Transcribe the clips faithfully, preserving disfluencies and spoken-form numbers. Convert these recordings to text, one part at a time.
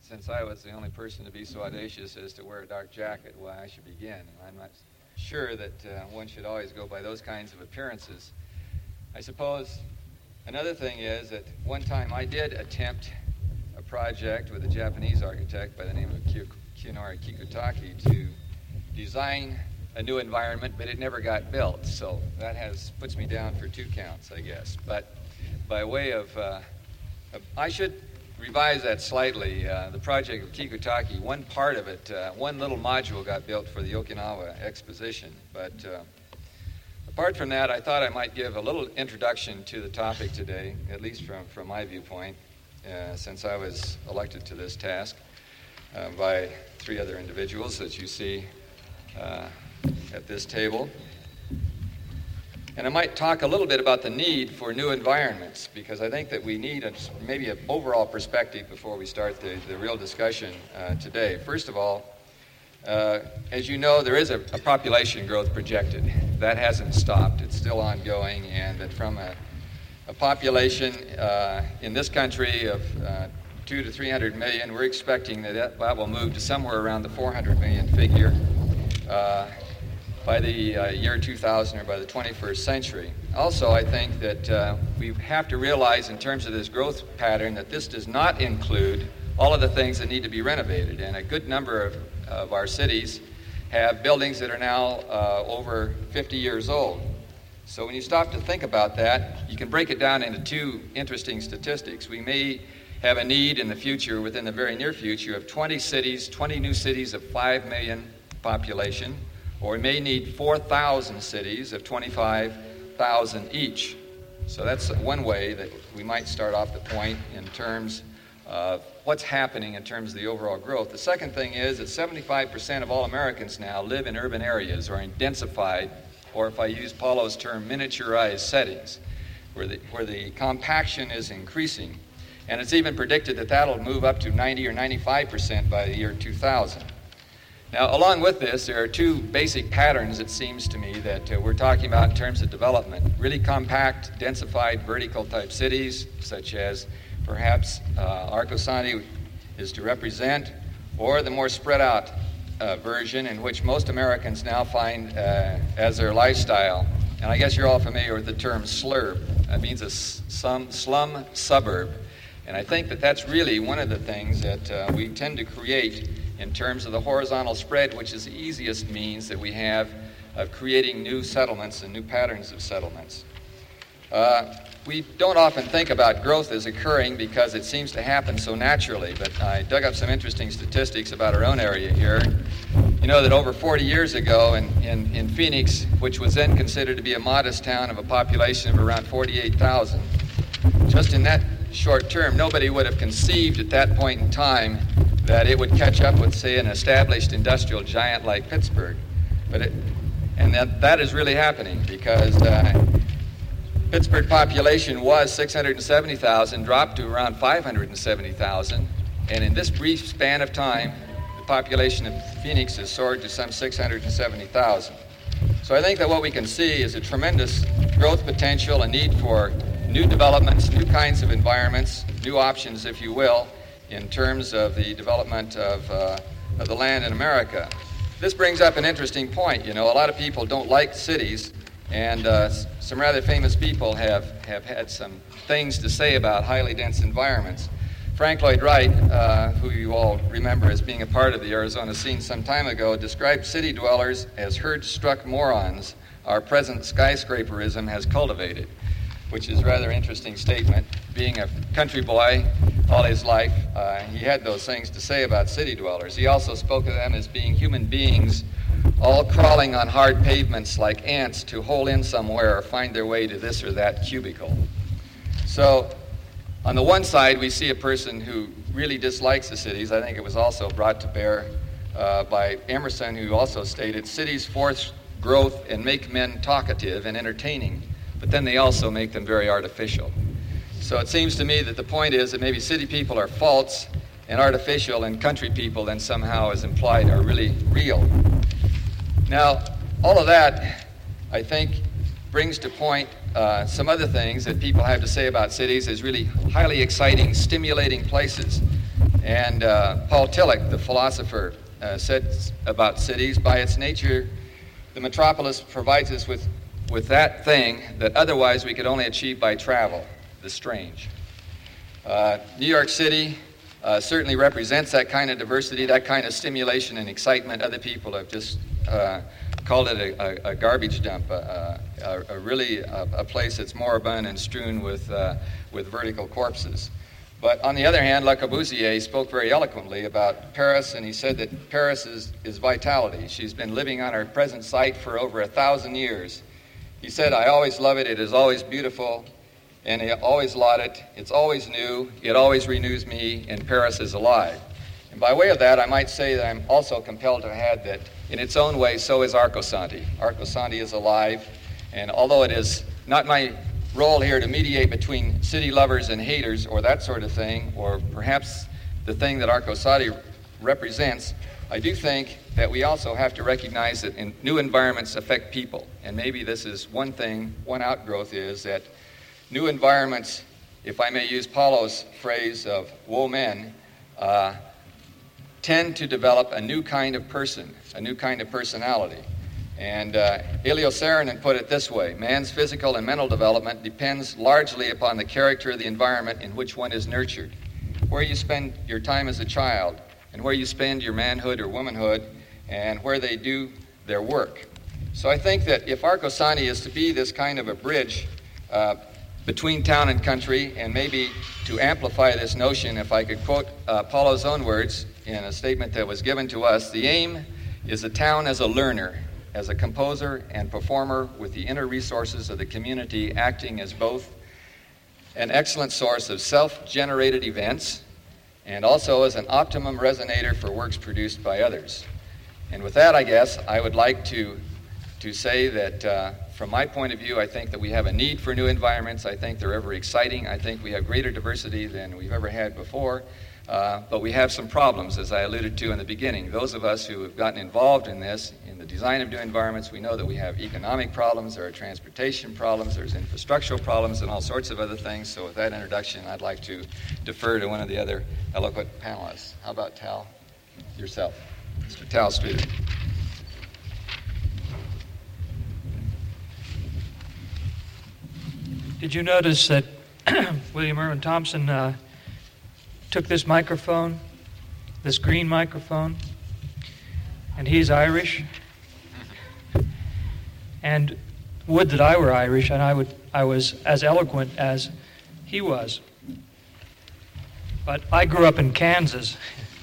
since I was the only person to be so audacious as to wear a dark jacket, why I should begin. And I'm not sure that uh, one should always go by those kinds of appearances. I suppose another thing is that one time I did attempt a project with a Japanese architect by the name of Kiyonori Kikutake to design a new environment, but it never got built. So that has puts me down for two counts, I guess. But by way of, uh, of I should revise that slightly. Uh, the project of Kikutake, one part of it, uh, one little module got built for the Okinawa Exposition. But uh, apart from that, I thought I might give a little introduction to the topic today, at least from, from my viewpoint, uh, since I was elected to this task uh, by three other individuals that you see uh, at this table. And I might talk a little bit about the need for new environments, because I think that we need a, maybe an overall perspective before we start the, the real discussion uh, today. First of all, uh, as you know, there is a, a population growth projected. That hasn't stopped. It's still ongoing, and that from a, a population uh, in this country of uh, two to three hundred million, we're expecting that that, that will move to somewhere around the four hundred million figure uh, by the uh, year two thousand, or by the twenty-first century. Also, I think that uh, we have to realize in terms of this growth pattern that this does not include all of the things that need to be renovated. And a good number of, of our cities have buildings that are now uh, over fifty years old. So when you stop to think about that, you can break it down into two interesting statistics. We may have a need in the future, within the very near future, of twenty cities, twenty new cities of five million population, or we may need four thousand cities of twenty-five thousand each. So that's one way that we might start off the point in terms of what's happening in terms of the overall growth. The second thing is that seventy-five percent of all Americans now live in urban areas, or in densified, or if I use Paulo's term, miniaturized settings, where the, where the compaction is increasing. And it's even predicted that that'll move up to ninety or ninety-five percent by the year two thousand. Now, along with this, there are two basic patterns, it seems to me, that uh, we're talking about in terms of development. Really compact, densified, vertical-type cities, such as perhaps uh, Arcosanti is to represent, or the more spread-out uh, version in which most Americans now find uh, as their lifestyle. And I guess you're all familiar with the term slurb. That means a slum, slum suburb. And I think that that's really one of the things that uh, we tend to create in terms of the horizontal spread, which is the easiest means that we have of creating new settlements and new patterns of settlements. Uh, we don't often think about growth as occurring because it seems to happen so naturally, but I dug up some interesting statistics about our own area here. You know that over forty years ago in, in, in Phoenix, which was then considered to be a modest town of a population of around forty-eight thousand, just in that short term, nobody would have conceived at that point in time that it would catch up with, say, an established industrial giant like Pittsburgh. But it, and that, that is really happening, because uh, Pittsburgh population was six hundred seventy thousand, dropped to around five hundred seventy thousand, and in this brief span of time, the population of Phoenix has soared to some six hundred seventy thousand. So I think that what we can see is a tremendous growth potential, a need for new developments, new kinds of environments, new options, if you will, in terms of the development of, uh, of the land in America. This brings up an interesting point. You know, a lot of people don't like cities, and uh, some rather famous people have, have had some things to say about highly dense environments. Frank Lloyd Wright, uh, who you all remember as being a part of the Arizona scene some time ago, described city dwellers as herd-struck morons our present skyscraperism has cultivated, which is a rather interesting statement. Being a country boy all his life, uh, he had those things to say about city dwellers. He also spoke of them as being human beings, all crawling on hard pavements like ants to hole in somewhere or find their way to this or that cubicle. So, on the one side, we see a person who really dislikes the cities. I think it was also brought to bear uh, by Emerson, who also stated, cities force growth and make men talkative and entertaining, but then they also make them very artificial. So it seems to me that the point is that maybe city people are false and artificial, and country people then somehow, as implied, are really real. Now, all of that, I think, brings to point uh, some other things that people have to say about cities as really highly exciting, stimulating places. And uh, Paul Tillich, the philosopher, uh, said about cities, by its nature, the metropolis provides us with, with that thing that otherwise we could only achieve by travel, the strange. Uh, New York City uh, certainly represents that kind of diversity, that kind of stimulation and excitement. Other people have just uh, called it a, a, a garbage dump, a, a, a really a, a place that's moribund and strewn with, uh, with vertical corpses. But on the other hand, Le Corbusier spoke very eloquently about Paris, and he said that Paris is, is vitality. She's been living on her present site for over a thousand years. He said, I always love it, it is always beautiful, and I always laud it, it's always new, it always renews me, and Paris is alive. And by way of that, I might say that I'm also compelled to add that in its own way, so is Arcosanti. Arcosanti is alive, and although it is not my role here to mediate between city lovers and haters or that sort of thing, or perhaps the thing that Arcosanti represents, I do think that we also have to recognize that in new environments affect people. And maybe this is one thing, one outgrowth is that new environments, if I may use Paulo's phrase of woe men, uh, tend to develop a new kind of person, a new kind of personality. And uh, Elio Saarinen put it this way: man's physical and mental development depends largely upon the character of the environment in which one is nurtured. Where you spend your time as a child, and where you spend your manhood or womanhood, and where they do their work. So I think that if Arcosanti is to be this kind of a bridge uh, between town and country, and maybe to amplify this notion, if I could quote uh, Paulo's own words in a statement that was given to us, the aim is a town as a learner, as a composer and performer with the inner resources of the community acting as both an excellent source of self-generated events and also as an optimum resonator for works produced by others. And with that, I guess, I would like to, to say that uh, from my point of view, I think that we have a need for new environments. I think they're ever exciting. I think we have greater diversity than we've ever had before. Uh, but we have some problems, as I alluded to in the beginning. Those of us who have gotten involved in this, in the design of new environments, we know that we have economic problems, there are transportation problems, there's infrastructural problems, and all sorts of other things. So with that introduction, I'd like to defer to one of the other eloquent panelists. How about Tal, yourself? Mister Tal Streeter. Did you notice that William Irwin Thompson uh, took this microphone, this green microphone, and he's Irish? And would that I were Irish and I would I was as eloquent as he was. But I grew up in Kansas.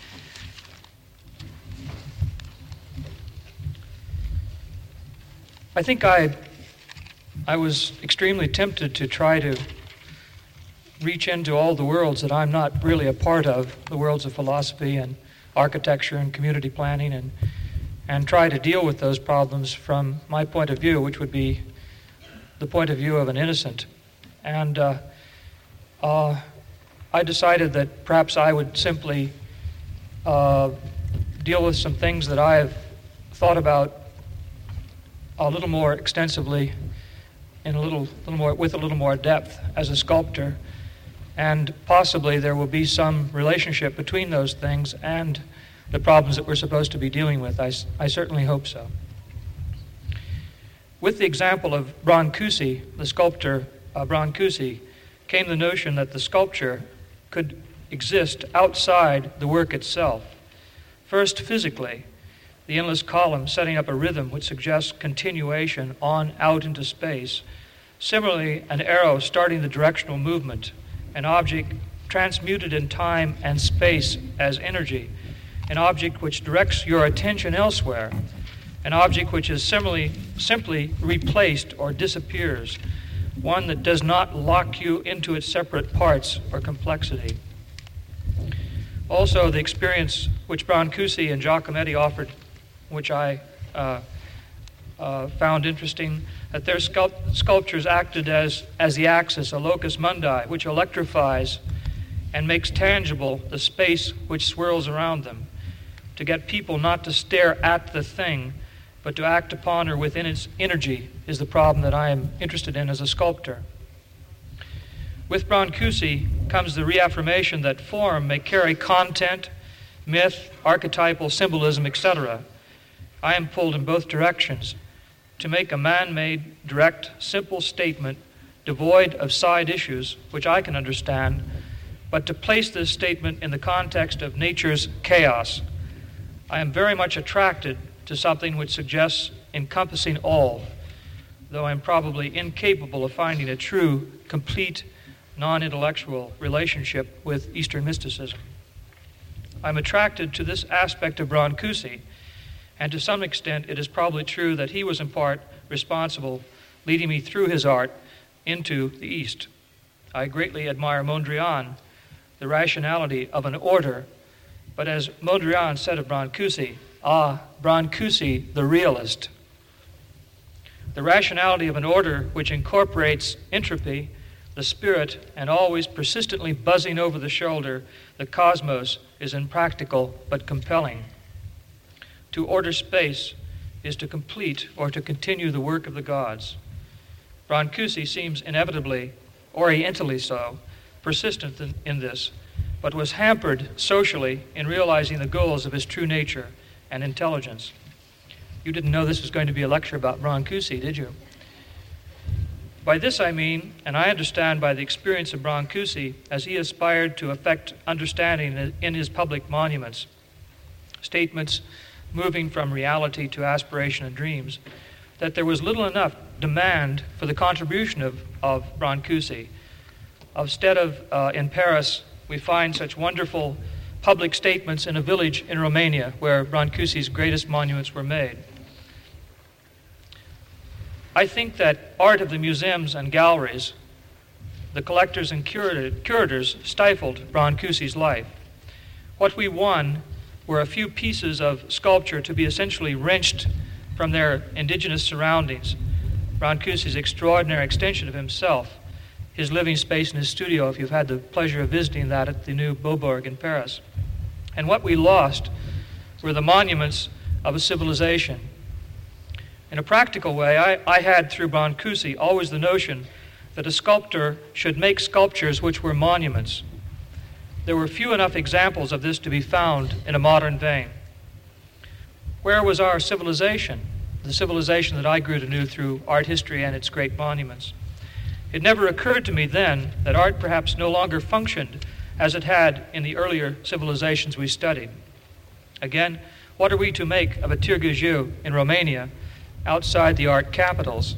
I think I I was extremely tempted to try to reach into all the worlds that I'm not really a part of, the worlds of philosophy and architecture and community planning, and and try to deal with those problems from my point of view, which would be the point of view of an innocent. And uh, uh, I decided that perhaps I would simply uh, deal with some things that I have thought about a little more extensively, in a little, little more, with a little more depth as a sculptor. And possibly there will be some relationship between those things and the problems that we're supposed to be dealing with. I, I certainly hope so. With the example of Brancusi, the sculptor uh, Brancusi, came the notion that the sculpture could exist outside the work itself. First, physically, the endless column setting up a rhythm which suggests continuation on out into space. Similarly, an arrow starting the directional movement, an object transmuted in time and space as energy, an object which directs your attention elsewhere, an object which is similarly, simply replaced or disappears, one that does not lock you into its separate parts or complexity. Also, the experience which Brancusi and Giacometti offered, which I uh, uh, found interesting, that their sculpt- sculptures acted as, as the axis, a locus mundi, which electrifies and makes tangible the space which swirls around them, to get people not to stare at the thing, but to act upon or within its energy is the problem that I am interested in as a sculptor. With Brancusi comes the reaffirmation that form may carry content, myth, archetypal symbolism, et cetera. I am pulled in both directions to make a man-made, direct, simple statement devoid of side issues, which I can understand, but to place this statement in the context of nature's chaos. I am very much attracted to something which suggests encompassing all, though I'm probably incapable of finding a true, complete, non-intellectual relationship with Eastern mysticism. I'm attracted to this aspect of Brancusi, and to some extent it is probably true that he was in part responsible, leading me through his art into the East. I greatly admire Mondrian, the rationality of an order, but as Mondrian said of Brancusi, ah, Brancusi, the realist. The rationality of an order which incorporates entropy, the spirit, and always persistently buzzing over the shoulder, the cosmos, is impractical but compelling. To order space is to complete or to continue the work of the gods. Brancusi seems inevitably, orientally so, persistent in, in this, but was hampered socially in realizing the goals of his true nature and intelligence. You didn't know this was going to be a lecture about Brancusi, did you? By this I mean, and I understand by the experience of Brancusi as he aspired to effect understanding in his public monuments, statements moving from reality to aspiration and dreams, that there was little enough demand for the contribution of, of Brancusi. Instead of, uh, in Paris, we find such wonderful public statements in a village in Romania where Brancusi's greatest monuments were made. I think that art of the museums and galleries, the collectors and curators stifled Brancusi's life. What we won were a few pieces of sculpture to be essentially wrenched from their indigenous surroundings. Brancusi's extraordinary extension of himself, his living space in his studio, if you've had the pleasure of visiting that at the new Beaubourg in Paris. And what we lost were the monuments of a civilization. In a practical way, I, I had, through Brancusi, always the notion that a sculptor should make sculptures which were monuments. There were few enough examples of this to be found in a modern vein. Where was our civilization, the civilization that I grew to know through art history and its great monuments? It never occurred to me then that art perhaps no longer functioned as it had in the earlier civilizations we studied. Again, what are we to make of a Târgu Jiu in Romania, outside the art capitals?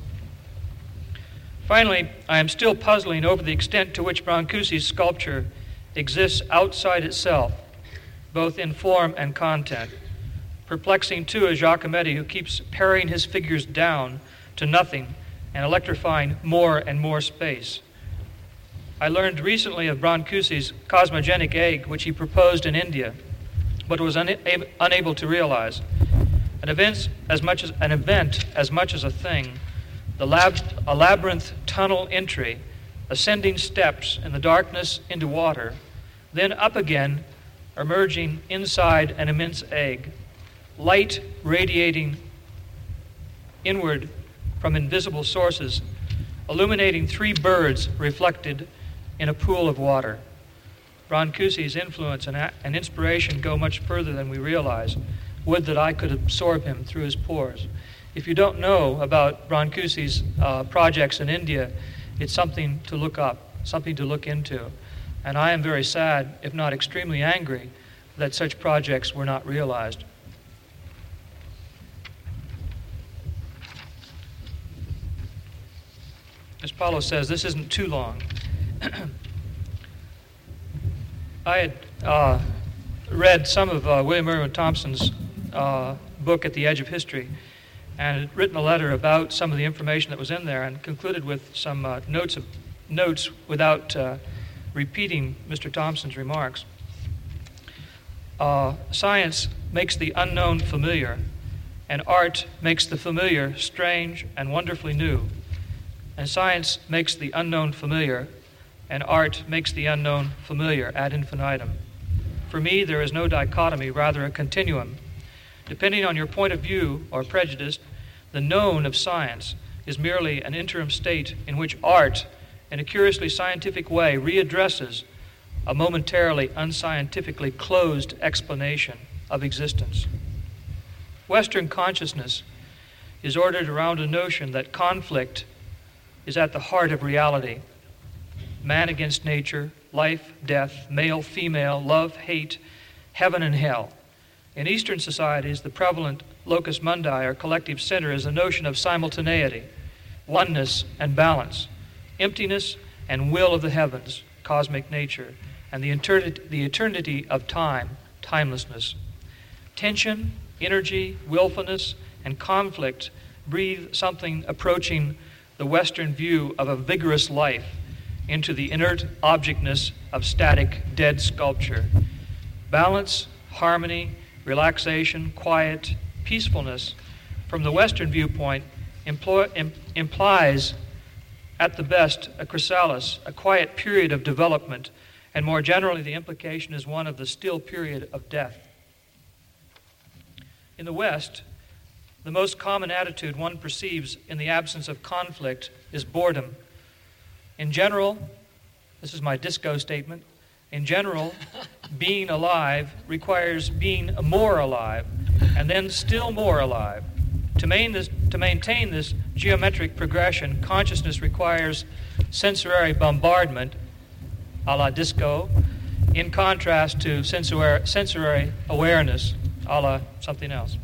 Finally, I am still puzzling over the extent to which Brancusi's sculpture exists outside itself, both in form and content. Perplexing, too, is Giacometti, who keeps paring his figures down to nothing and electrifying more and more space. I learned recently of Brancusi's cosmogenic egg, which he proposed in India, but was una- unable to realize. An event as much as an event as much as a thing, the lab, a labyrinth tunnel entry, ascending steps in the darkness into water, then up again, emerging inside an immense egg, light radiating inward from invisible sources, illuminating three birds reflected in a pool of water. Brancusi's influence and, and inspiration go much further than we realize. Would that I could absorb him through his pores. If you don't know about Brancusi's uh, projects in India, it's something to look up, something to look into. And I am very sad, if not extremely angry, that such projects were not realized. As Paulo says, this isn't too long. I had uh, read some of uh, William Irwin Thompson's uh, book, At the Edge of History, and had written a letter about some of the information that was in there and concluded with some uh, notes of, notes without uh, repeating Mister Thompson's remarks. Uh, science makes the unknown familiar, and art makes the familiar strange and wonderfully new. And science makes the unknown familiar, and art makes the unknown familiar ad infinitum. For me, there is no dichotomy, rather a continuum. Depending on your point of view or prejudice, the known of science is merely an interim state in which art in a curiously scientific way, readdresses a momentarily unscientifically closed explanation of existence. Western consciousness is ordered around a notion that conflict is at the heart of reality. Man against nature, life, death, male, female, love, hate, heaven and hell. In Eastern societies, the prevalent locus mundi, or collective center, is the notion of simultaneity, oneness and balance, emptiness and will of the heavens, cosmic nature, and the eternity, the eternity of time, timelessness. Tension, energy, willfulness, and conflict breathe something approaching the Western view of a vigorous life into the inert objectness of static, dead sculpture. Balance, harmony, relaxation, quiet, peacefulness, from the Western viewpoint, employ, im, implies, at the best, a chrysalis, a quiet period of development, and more generally, the implication is one of the still period of death. In the West, the most common attitude one perceives in the absence of conflict is boredom. In general, this is my disco statement, in general, being alive requires being more alive, and then still more alive. To, main this, to maintain this geometric progression, consciousness requires sensory bombardment, a la disco, in contrast to sensory, sensory awareness, a la something else.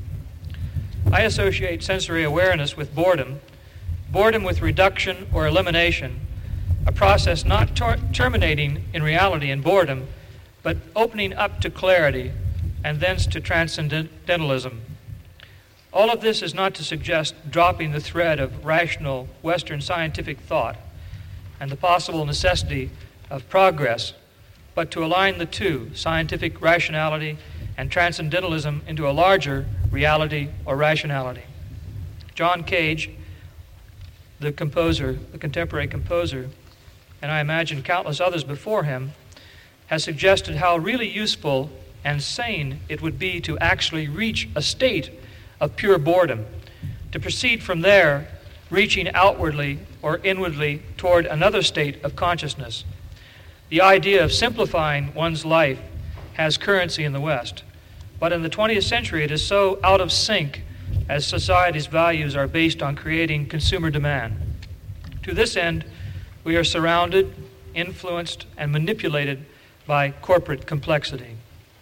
I associate sensory awareness with boredom, boredom with reduction or elimination, a process not tor- terminating in reality in boredom, but opening up to clarity and thence to transcendentalism. All of this is not to suggest dropping the thread of rational Western scientific thought and the possible necessity of progress, but to align the two, scientific rationality and transcendentalism, into a larger reality or rationality. John Cage, the composer, the contemporary composer, and I imagine countless others before him, has suggested how really useful and sane it would be to actually reach a state of pure boredom, to proceed from there, reaching outwardly or inwardly toward another state of consciousness. The idea of simplifying one's life has currency in the West, but in the twentieth century it is so out of sync as society's values are based on creating consumer demand. To this end, we are surrounded, influenced, and manipulated by corporate complexity.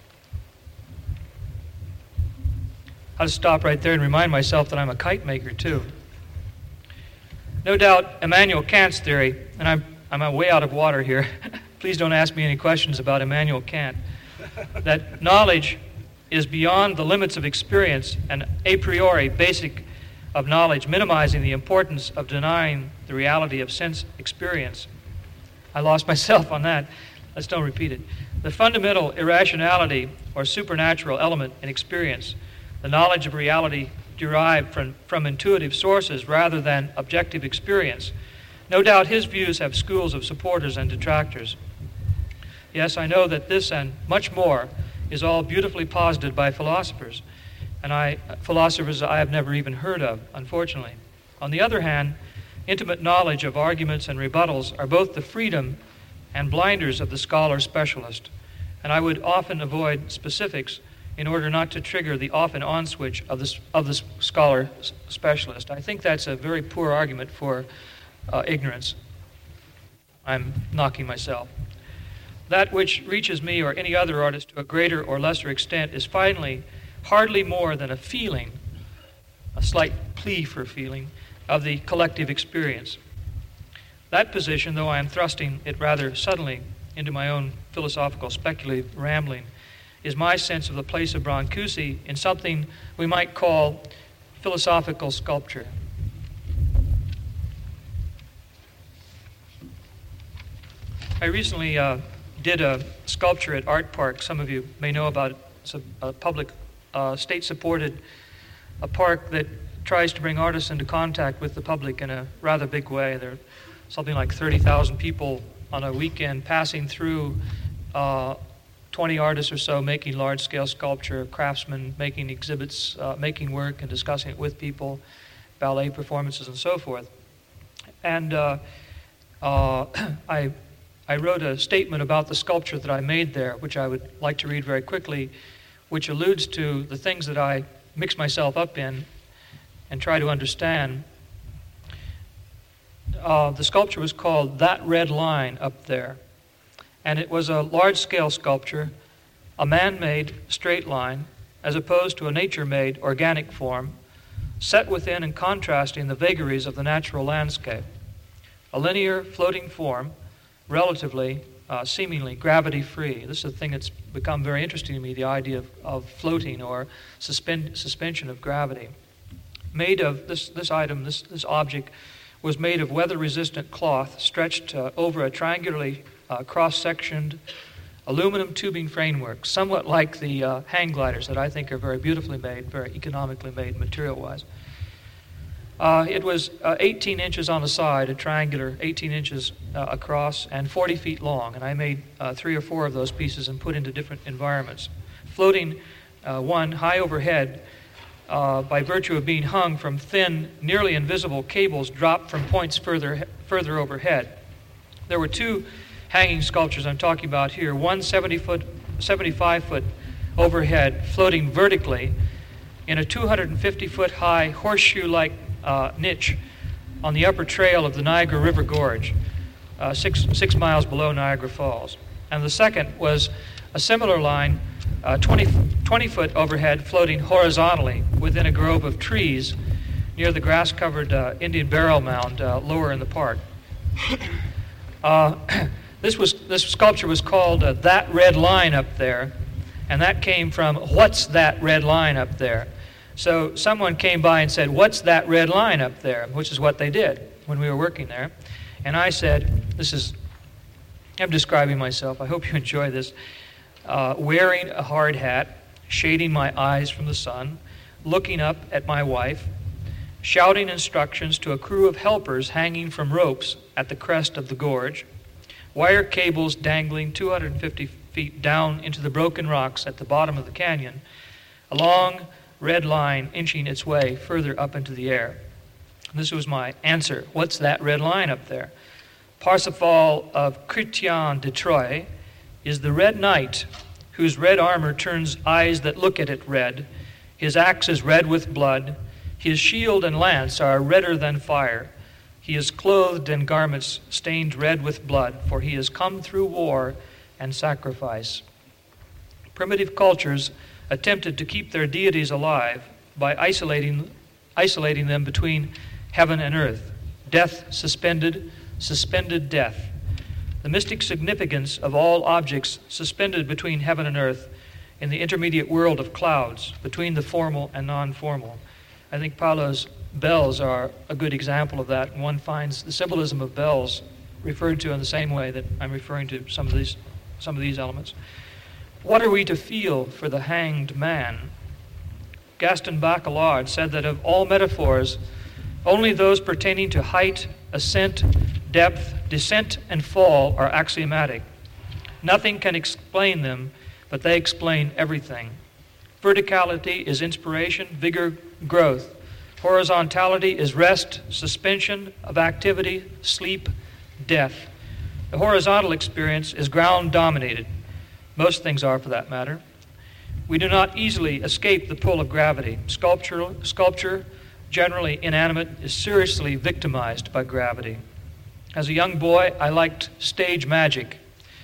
I'll stop right there and remind myself that I'm a kite maker too. No doubt Immanuel Kant's theory, and I'm, I'm way out of water here, please don't ask me any questions about Immanuel Kant, that knowledge is beyond the limits of experience and a priori basic of knowledge, minimizing the importance of denying the reality of sense experience. I lost myself on that. Let's don't repeat it. The fundamental irrationality or supernatural element in experience, the knowledge of reality derived from, from intuitive sources rather than objective experience. No doubt his views have schools of supporters and detractors. Yes, I know that this and much more is all beautifully posited by philosophers, and I philosophers I have never even heard of, unfortunately. On the other hand, intimate knowledge of arguments and rebuttals are both the freedom and blinders of the scholar specialist, and I would often avoid specifics in order not to trigger the off and on switch of the, of the scholar specialist. I think that's a very poor argument for uh, ignorance. I'm knocking myself. That which reaches me or any other artist to a greater or lesser extent is finally hardly more than a feeling, a slight plea for feeling, of the collective experience. That position, though I am thrusting it rather suddenly into my own philosophical speculative rambling, is my sense of the place of Brancusi in something we might call philosophical sculpture. I recently uh, did a sculpture at Art Park. Some of you may know about it. It's a, a public, uh, state-supported a park that tries to bring artists into contact with the public in a rather big way. There are something like thirty thousand people on a weekend passing through, uh, twenty artists or so making large-scale sculpture, craftsmen making exhibits, uh, making work and discussing it with people, ballet performances and so forth. And uh, uh, I, I wrote a statement about the sculpture that I made there, which I would like to read very quickly, which alludes to the things that I mix myself up in and try to understand. Uh, the sculpture was called That Red Line Up There, and it was a large-scale sculpture, a man-made straight line, as opposed to a nature-made organic form, set within and contrasting the vagaries of the natural landscape. A linear, floating form, relatively, uh, seemingly gravity-free. This is a thing that's become very interesting to me, the idea of, of floating or suspend, suspension of gravity. Made of, this, this item, this, this object, was made of weather-resistant cloth stretched uh, over a triangularly uh, cross-sectioned aluminum tubing framework, somewhat like the uh, hang gliders that I think are very beautifully made, very economically made material-wise. Uh, it was uh, eighteen inches on the side, a triangular eighteen inches uh, across, and forty feet long, and I made uh, three or four of those pieces and put into different environments. Floating uh, one high overhead, uh, by virtue of being hung from thin, nearly invisible cables dropped from points further further overhead. There were two hanging sculptures I'm talking about here, one seventy-five foot overhead, floating vertically in a two hundred fifty foot high horseshoe-like uh, niche on the upper trail of the Niagara River Gorge, uh, six, six miles below Niagara Falls. And the second was a similar line, uh, twenty, twenty foot overhead, floating horizontally within a grove of trees near the grass-covered uh, Indian burial mound uh, lower in the park. Uh, This was this sculpture was called uh, That Red Line Up There, and that came from What's That Red Line Up There? So someone came by and said, What's that red line up there? Which is what they did when we were working there. And I said, this is, I'm describing myself, I hope you enjoy this, uh, wearing a hard hat, shading my eyes from the sun, looking up at my wife, shouting instructions to a crew of helpers hanging from ropes at the crest of the gorge, wire cables dangling two hundred fifty feet down into the broken rocks at the bottom of the canyon, a long red line inching its way further up into the air. This was my answer. What's that red line up there? Parsifal of Chrétien de Troyes is the red knight whose red armor turns eyes that look at it red. His axe is red with blood. His shield and lance are redder than fire. He is clothed in garments stained red with blood, for he has come through war and sacrifice. Primitive cultures attempted to keep their deities alive by isolating, isolating them between heaven and earth. Death suspended, suspended death. The mystic significance of all objects suspended between heaven and earth in the intermediate world of clouds, between the formal and non-formal. I think Paulo's bells are a good example of that. One finds the symbolism of bells referred to in the same way that I'm referring to some of these, some of these elements. What are we to feel for the hanged man? Gaston Bachelard said that of all metaphors, only those pertaining to height, ascent, depth, descent, and fall are axiomatic. Nothing can explain them, but they explain everything. Verticality is inspiration, vigor, growth. Horizontality is rest, suspension of activity, sleep, death. The horizontal experience is ground-dominated. Most things are, for that matter. We do not easily escape the pull of gravity. Sculpture, sculpture, generally inanimate, is seriously victimized by gravity. As a young boy, I liked stage magic.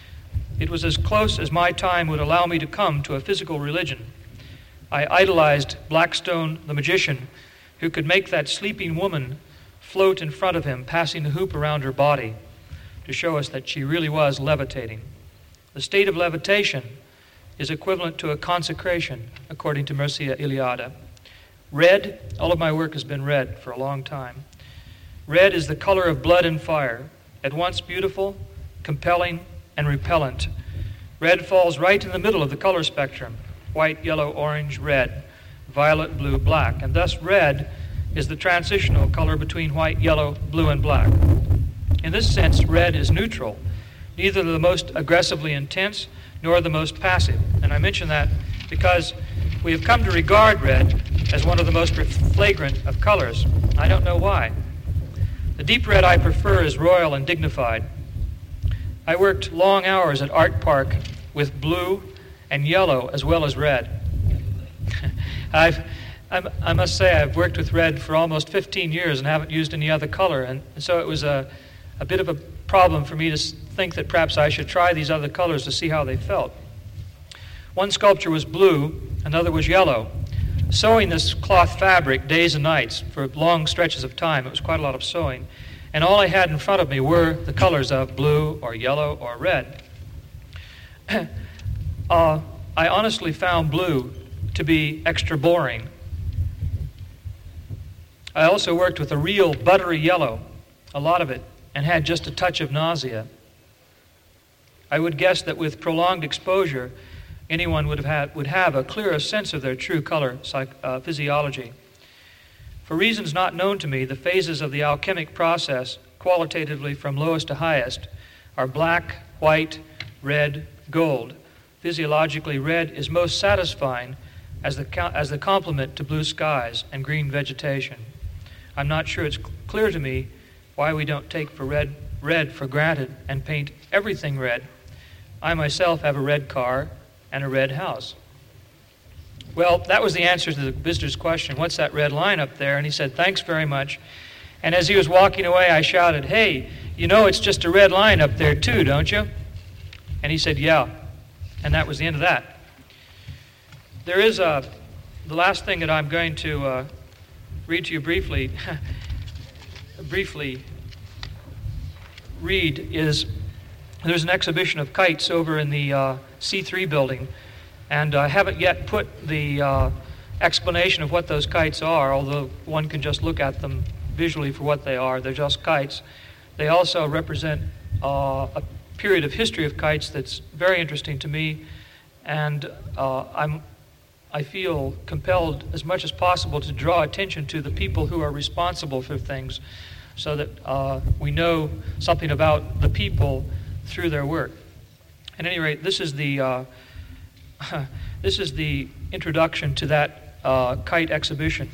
It was as close as my time would allow me to come to a physical religion. I idolized Blackstone, the magician, who could make that sleeping woman float in front of him, passing the hoop around her body to show us that she really was levitating. The state of levitation is equivalent to a consecration, according to Mircea Eliade. Red, all of my work has been red for a long time. Red is the color of blood and fire, at once beautiful, compelling, and repellent. Red falls right in the middle of the color spectrum: white, yellow, orange, red, violet, blue, black. And thus red is the transitional color between white, yellow, blue, and black. In this sense, red is neutral, neither the most aggressively intense nor the most passive. And I mention that because we have come to regard red as one of the most flagrant of colors. I don't know why. The deep red I prefer is royal and dignified. I worked long hours at Art Park with blue and yellow as well as red. I've, I'm, I must say I've worked with red for almost fifteen years and haven't used any other color, and, and so it was a, a bit of a problem for me to think that perhaps I should try these other colors to see how they felt. One sculpture was blue, another was yellow. Sewing this cloth fabric days and nights for long stretches of time, it was quite a lot of sewing, and all I had in front of me were the colors of blue or yellow or red. uh, I honestly found blue to be extra boring. I also worked with a real buttery yellow, a lot of it, and had just a touch of nausea. I would guess that with prolonged exposure, anyone would have had, would have a clearer sense of their true color psych, uh, physiology. For reasons not known to me, the phases of the alchemic process, qualitatively from lowest to highest, are black, white, red, gold. Physiologically, red is most satisfying as the, as the complement to blue skies and green vegetation. I'm not sure it's clear to me why we don't take for red, red for granted and paint everything red. I myself have a red car and a red house. Well, that was the answer to the visitor's question, what's that red line up there? And he said, thanks very much. And as he was walking away, I shouted, hey, you know it's just a red line up there too, don't you? And he said, yeah. And that was the end of that. There is a, the last thing that I'm going to uh, read to you briefly, briefly read is, there's an exhibition of kites over in the uh, C three building, and I haven't yet put the uh, explanation of what those kites are, although one can just look at them visually for what they are. They're just kites. They also represent uh, a period of history of kites that's very interesting to me, and uh, I'm, I feel compelled as much as possible to draw attention to the people who are responsible for things so that uh, we know something about the people through their work. At any rate, this is the uh, this is the introduction to that uh, kite exhibition.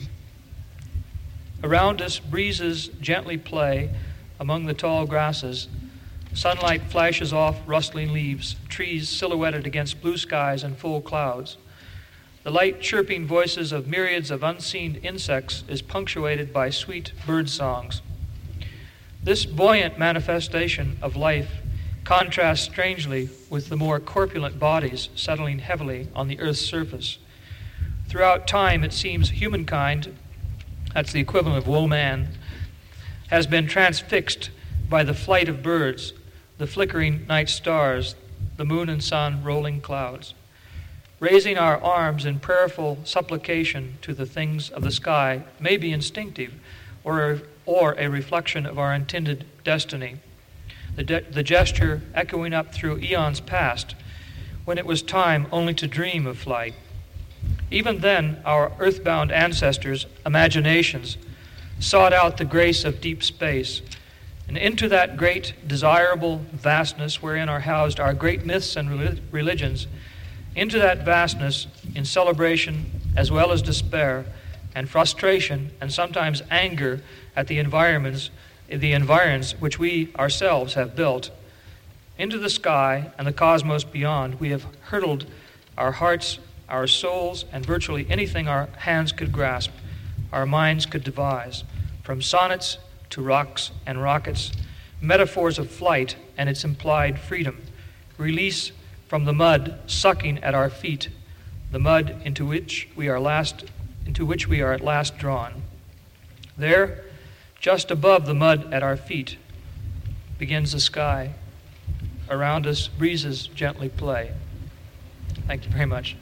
Around us, breezes gently play among the tall grasses. Sunlight flashes off rustling leaves, trees silhouetted against blue skies and full clouds. The light chirping voices of myriads of unseen insects is punctuated by sweet bird songs. This buoyant manifestation of life contrasts strangely with the more corpulent bodies settling heavily on the earth's surface. Throughout time, it seems humankind, that's the equivalent of woe man, has been transfixed by the flight of birds, the flickering night stars, the moon and sun rolling clouds. Raising our arms in prayerful supplication to the things of the sky may be instinctive or, or a reflection of our intended destiny. The, de- the gesture echoing up through eons past, when it was time only to dream of flight. Even then, our earthbound ancestors' imaginations sought out the grace of deep space, and into that great, desirable vastness wherein are housed our great myths and rel- religions, into that vastness, in celebration as well as despair, and frustration, and sometimes anger at the environments the environs which we ourselves have built. Into the sky and the cosmos beyond, we have hurtled our hearts, our souls, and virtually anything our hands could grasp, our minds could devise, from sonnets to rocks and rockets, metaphors of flight and its implied freedom, release from the mud sucking at our feet, the mud into which we are last, into which we are at last drawn. There, just above the mud at our feet, begins the sky. Around us, breezes gently play. Thank you very much.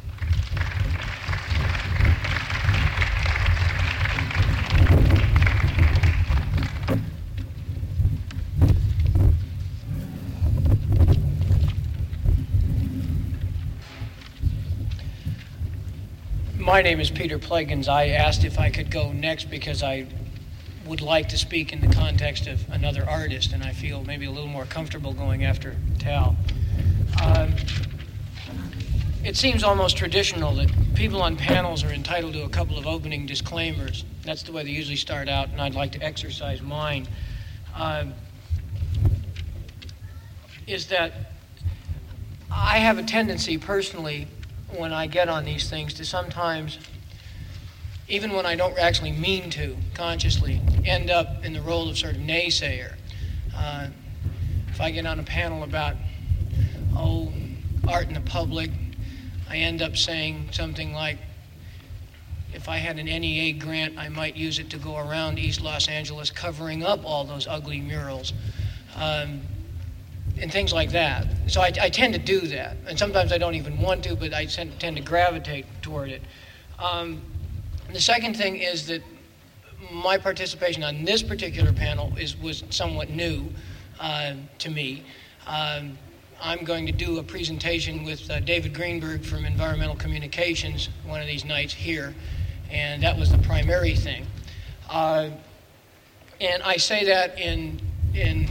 My name is Peter Plegans. I asked if I could go next because I would like to speak in the context of another artist, and I feel maybe a little more comfortable going after Tal. Um, it seems almost traditional that people on panels are entitled to a couple of opening disclaimers. That's the way they usually start out, and I'd like to exercise mine. Uh, is that I have a tendency personally, when I get on these things, to sometimes, even when I don't actually mean to consciously, end up in the role of sort of naysayer. Uh, if I get on a panel about, oh, art in the public, I end up saying something like, if I had an N E A grant, I might use it to go around East Los Angeles covering up all those ugly murals. Um, and things like that. So I, I tend to do that. And sometimes I don't even want to, but I tend, tend to gravitate toward it. Um, the second thing is that my participation on this particular panel is was somewhat new uh, to me. Um, I'm going to do a presentation with uh, David Greenberg from Environmental Communications one of these nights here, and that was the primary thing. Uh, and I say that in in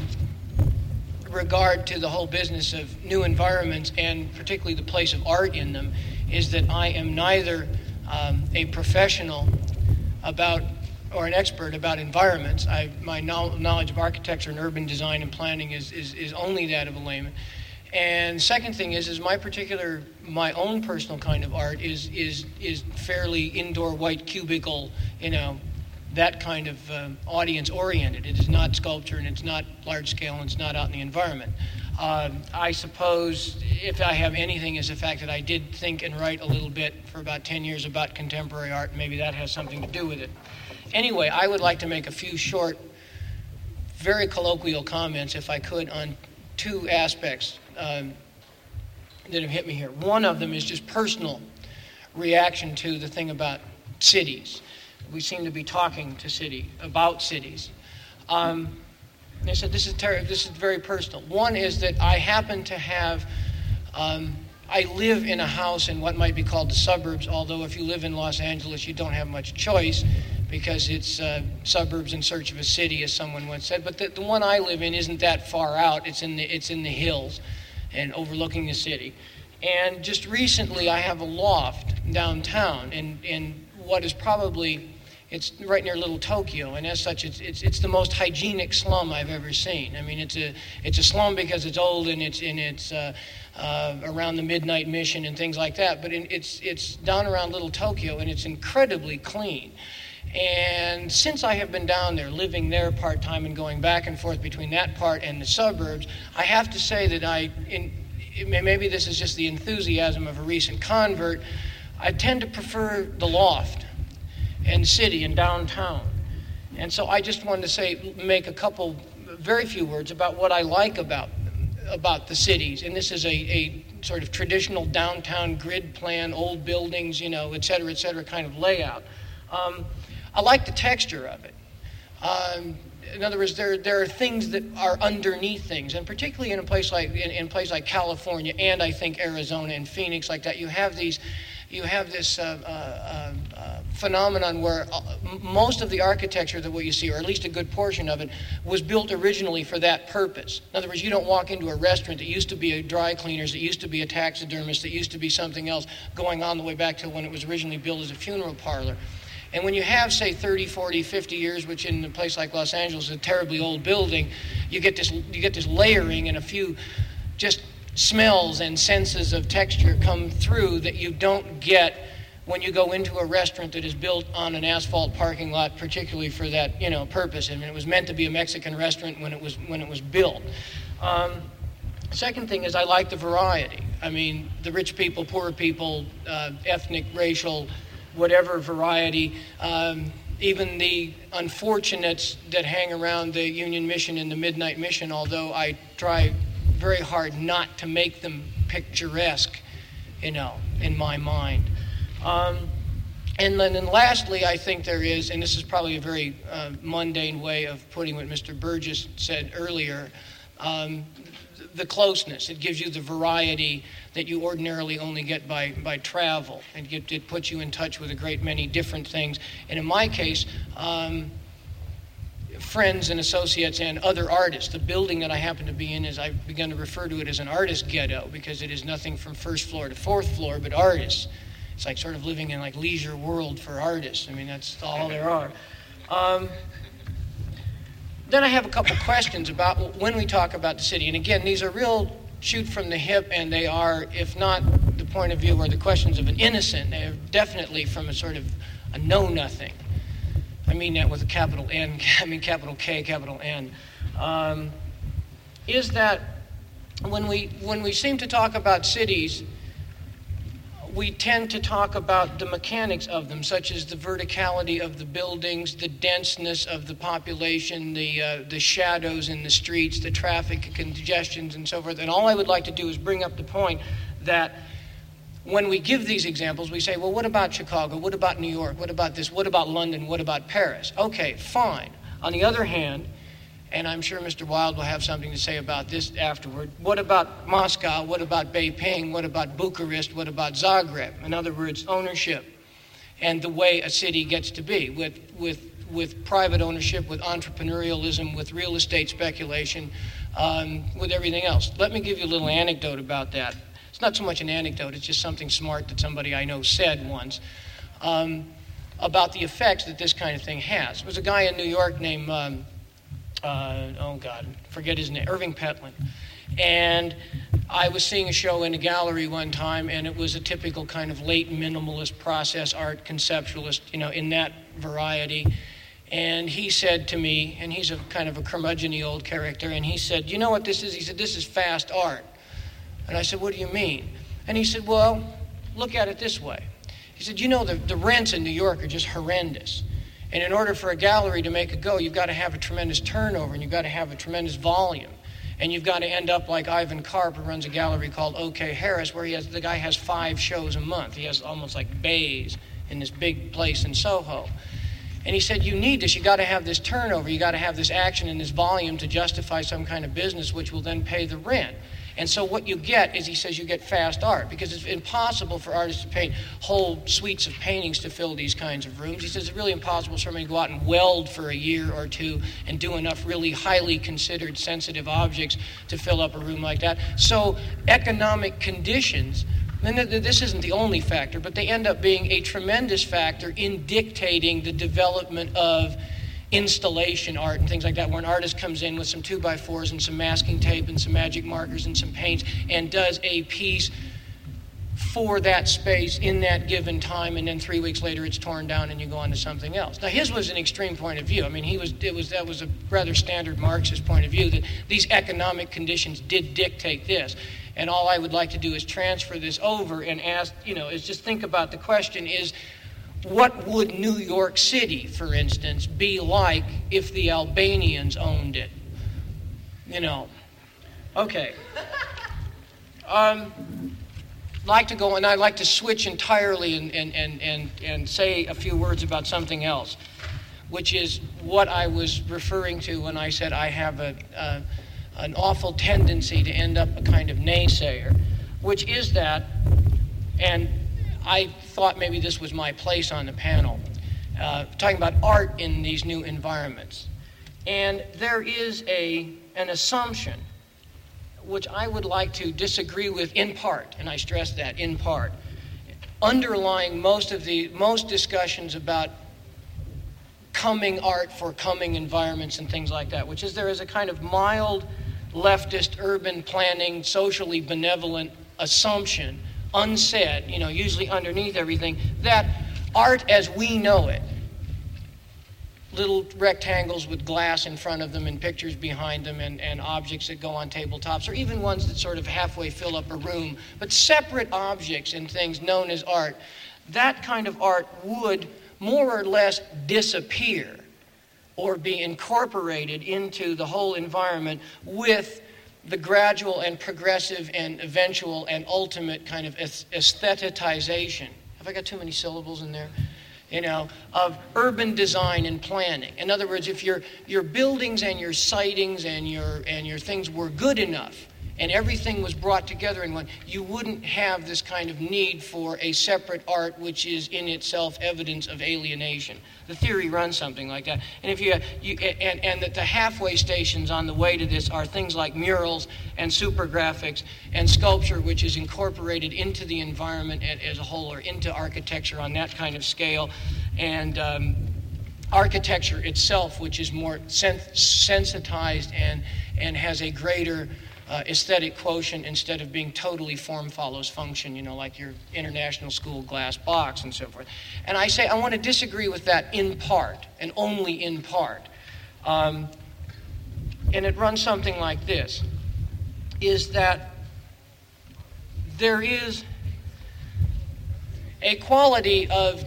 regard to the whole business of new environments, and particularly the place of art in them, is that I am neither um, a professional about or an expert about environments. I, my knowledge of architecture and urban design and planning is, is, is only that of a layman. And second thing is, is my particular, my own personal kind of art is is is fairly indoor white cubicle, you know, that kind of um, audience oriented. It is not sculpture, and it's not large scale, and it's not out in the environment. Uh, I suppose if I have anything is the fact that I did think and write a little bit for about ten years about contemporary art. Maybe that has something to do with it. Anyway, I would like to make a few short, very colloquial comments, if I could, on two aspects um, that have hit me here. One of them is just personal reaction to the thing about cities. We seem to be talking to city, about cities. Um, I said, this is ter- this is very personal. One is that I happen to have, um, I live in a house in what might be called the suburbs, although if you live in Los Angeles, you don't have much choice because it's uh, suburbs in search of a city, as someone once said. But the, the one I live in isn't that far out. It's in the it's in the hills and overlooking the city. And just recently, I have a loft downtown in, in what is probably, it's right near Little Tokyo, and as such, it's it's it's the most hygienic slum I've ever seen. I mean, it's a it's a slum because it's old and it's in it's uh, uh, around the Midnight Mission and things like that. But in, it's it's down around Little Tokyo, and it's incredibly clean. And since I have been down there, living there part-time and going back and forth between that part and the suburbs, I have to say that I, in, maybe this is just the enthusiasm of a recent convert, I tend to prefer the loft and city and downtown. And so I just wanted to say, make a couple, very few words about what I like about, about the cities. And this is a, a sort of traditional downtown grid plan, old buildings, you know, et cetera, et cetera, kind of layout. Um, I like the texture of it. Um, in other words, there there are things that are underneath things, and particularly in a place like in, in a place like California, and I think Arizona and Phoenix, like that, you have these, you have this uh, uh, uh, phenomenon where most of the architecture that what you see, or at least a good portion of it, was built originally for that purpose. In other words, you don't walk into a restaurant that used to be a dry cleaners, that used to be a taxidermist, that used to be something else, going on the way back to when it was originally built as a funeral parlor. And when you have, say, thirty, forty, fifty years, which in a place like Los Angeles is a terribly old building, you get this you get this layering and a few just smells and senses of texture come through that you don't get when you go into a restaurant that is built on an asphalt parking lot, particularly for that, you know, purpose. I mean, it was meant to be a Mexican restaurant when it was when it was built. Um, second thing is I like the variety. I mean, the rich people, poor people, uh, ethnic, racial, whatever variety, um, even the unfortunates that hang around the Union Mission and the Midnight Mission, although I try very hard not to make them picturesque, you know, in my mind. Um, and then and lastly, I think there is, and this is probably a very uh, mundane way of putting what Mister Burgess said earlier, um, the closeness. It gives you the variety that you ordinarily only get by, by travel. And it, it puts you in touch with a great many different things. And in my case, um, friends and associates and other artists. The building that I happen to be in is, I've begun to refer to it as an artist ghetto because it is nothing from first floor to fourth floor but artists. It's like sort of living in like Leisure World for artists. I mean, that's all there are. Um, then I have a couple questions about when we talk about the city. And again, these are real shoot from the hip, and they are, if not the point of view or the questions of an innocent, they are definitely from a sort of a know-nothing. I mean that with a capital N, I mean capital K, capital N. Um, is that when we when we seem to talk about cities, we tend to talk about the mechanics of them, such as the verticality of the buildings, the denseness of the population, the uh, the shadows in the streets, the traffic congestions, and so forth. And all I would like to do is bring up the point that when we give these examples, we say, well, what about Chicago? What about New York? What about this? What about London? What about Paris? Okay, fine. On the other hand, and I'm sure Mister Wild will have something to say about this afterward, what about Moscow? What about Beijing? What about Bucharest? What about Zagreb? In other words, ownership and the way a city gets to be with, with, with private ownership, with entrepreneurialism, with real estate speculation, um, with everything else. Let me give you a little anecdote about that. It's not so much an anecdote, it's just something smart that somebody I know said once um, about the effects that this kind of thing has. There was a guy in New York named... Um, Uh, oh God, forget his name, Irving Petlin. And I was seeing a show in a gallery one time, and it was a typical kind of late minimalist process art conceptualist, you know, in that variety. And he said to me, and he's a kind of a curmudgeon-y old character, and he said, you know what this is? He said, this is fast art. And I said, what do you mean? And he said, well, look at it this way. He said, you know, the, the rents in New York are just horrendous. And in order for a gallery to make a go, you've got to have a tremendous turnover, and you've got to have a tremendous volume. And you've got to end up like Ivan Karp, who runs a gallery called O K Harris, where he has the guy has five shows a month. He has almost like bays in this big place in Soho. And he said, you need this. You got to have this turnover. You got to have this action and this volume to justify some kind of business, which will then pay the rent. And so what you get is, he says, you get fast art, because it's impossible for artists to paint whole suites of paintings to fill these kinds of rooms. He says it's really impossible for somebody to go out and weld for a year or two and do enough really highly considered sensitive objects to fill up a room like that. So economic conditions, and this isn't the only factor, but they end up being a tremendous factor in dictating the development of installation art and things like that, where an artist comes in with some two by fours and some masking tape and some magic markers and some paints and does a piece for that space in that given time, and then three weeks later it's torn down and you go on to something else. Now his was an extreme point of view. I mean, he was it was that was a rather standard Marxist point of view, that these economic conditions did dictate this. And all I would like to do is transfer this over and ask, you know, is just think about the question is, what would New York City, for instance, be like if the Albanians owned it? You know. Okay. Um, like to go, and I'd like to switch entirely and, and, and, and, and say a few words about something else, which is what I was referring to when I said I have a, a an awful tendency to end up a kind of naysayer, which is that, and I thought maybe this was my place on the panel, uh, talking about art in these new environments. And there is a an assumption, which I would like to disagree with in part, and I stress that, in part, underlying most of the, most discussions about coming art for coming environments and things like that, which is there is a kind of mild leftist urban planning, socially benevolent assumption, unsaid, you know, usually underneath everything, that art as we know it, little rectangles with glass in front of them and pictures behind them and, and objects that go on tabletops, or even ones that sort of halfway fill up a room, but separate objects and things known as art, that kind of art would more or less disappear or be incorporated into the whole environment with the gradual and progressive and eventual and ultimate kind of aesthetization. Have I got too many syllables in there? You know, of urban design and planning. In other words, if your your buildings and your sightings and your and your things were good enough, and everything was brought together in one, you wouldn't have this kind of need for a separate art which is in itself evidence of alienation. The theory runs something like that. And if you, you and, and that the halfway stations on the way to this are things like murals and super graphics and sculpture, which is incorporated into the environment as a whole, or into architecture on that kind of scale, and um, architecture itself, which is more sen- sensitized and and has a greater uh, aesthetic quotient instead of being totally form follows function, you know, like your international school glass box and so forth. And I say I want to disagree with that in part, and only in part. Um, and it runs something like this, is that there is a quality of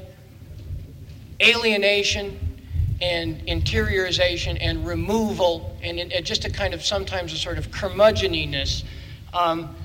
alienation and interiorization and removal, and, and just a kind of sometimes a sort of curmudgeoniness, um,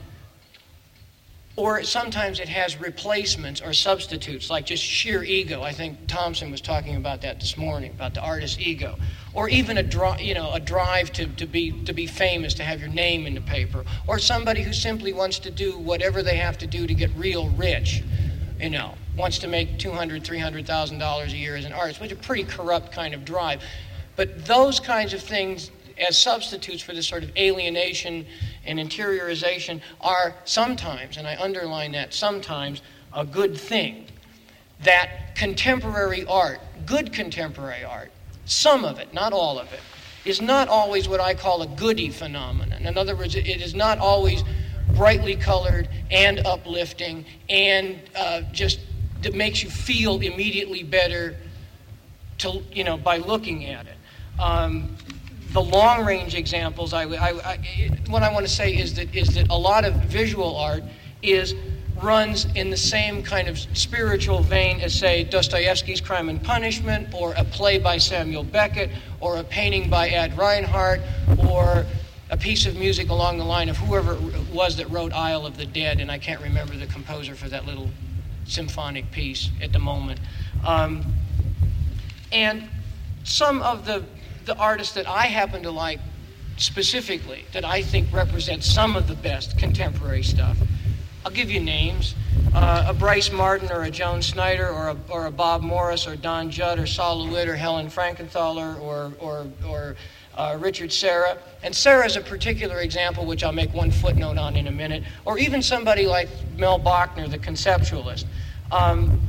or sometimes it has replacements or substitutes, like just sheer ego. I think Thompson was talking about that this morning, about the artist's ego, or even a dri- you know a drive to, to be to be famous, to have your name in the paper, or somebody who simply wants to do whatever they have to do to get real rich. You know, wants to make two hundred thousand dollars, three hundred thousand dollars a year as an artist, which is a pretty corrupt kind of drive. But those kinds of things as substitutes for this sort of alienation and interiorization are sometimes, and I underline that, sometimes a good thing. That contemporary art, good contemporary art, some of it, not all of it, is not always what I call a goody phenomenon. In other words, it is not always brightly colored and uplifting and uh, just that makes you feel immediately better to you know by looking at it. Um, the long-range examples, I, I, I, what I want to say is that is that a lot of visual art is runs in the same kind of spiritual vein as, say, Dostoevsky's Crime and Punishment, or a play by Samuel Beckett, or a painting by Ad Reinhardt, or a piece of music along the line of whoever it was that wrote Isle of the Dead, and I can't remember the composer for that little symphonic piece at the moment. Um, and some of the, the artists that I happen to like specifically, that I think represent some of the best contemporary stuff, I'll give you names. Uh, a Bryce Martin or a Joan Snyder or a, or a Bob Morris or Don Judd or Sol LeWitt or Helen Frankenthaler or, or, or Uh, Richard Serra. And Serra is a particular example, which I'll make one footnote on in a minute, or even somebody like Mel Bachner, the conceptualist. Um,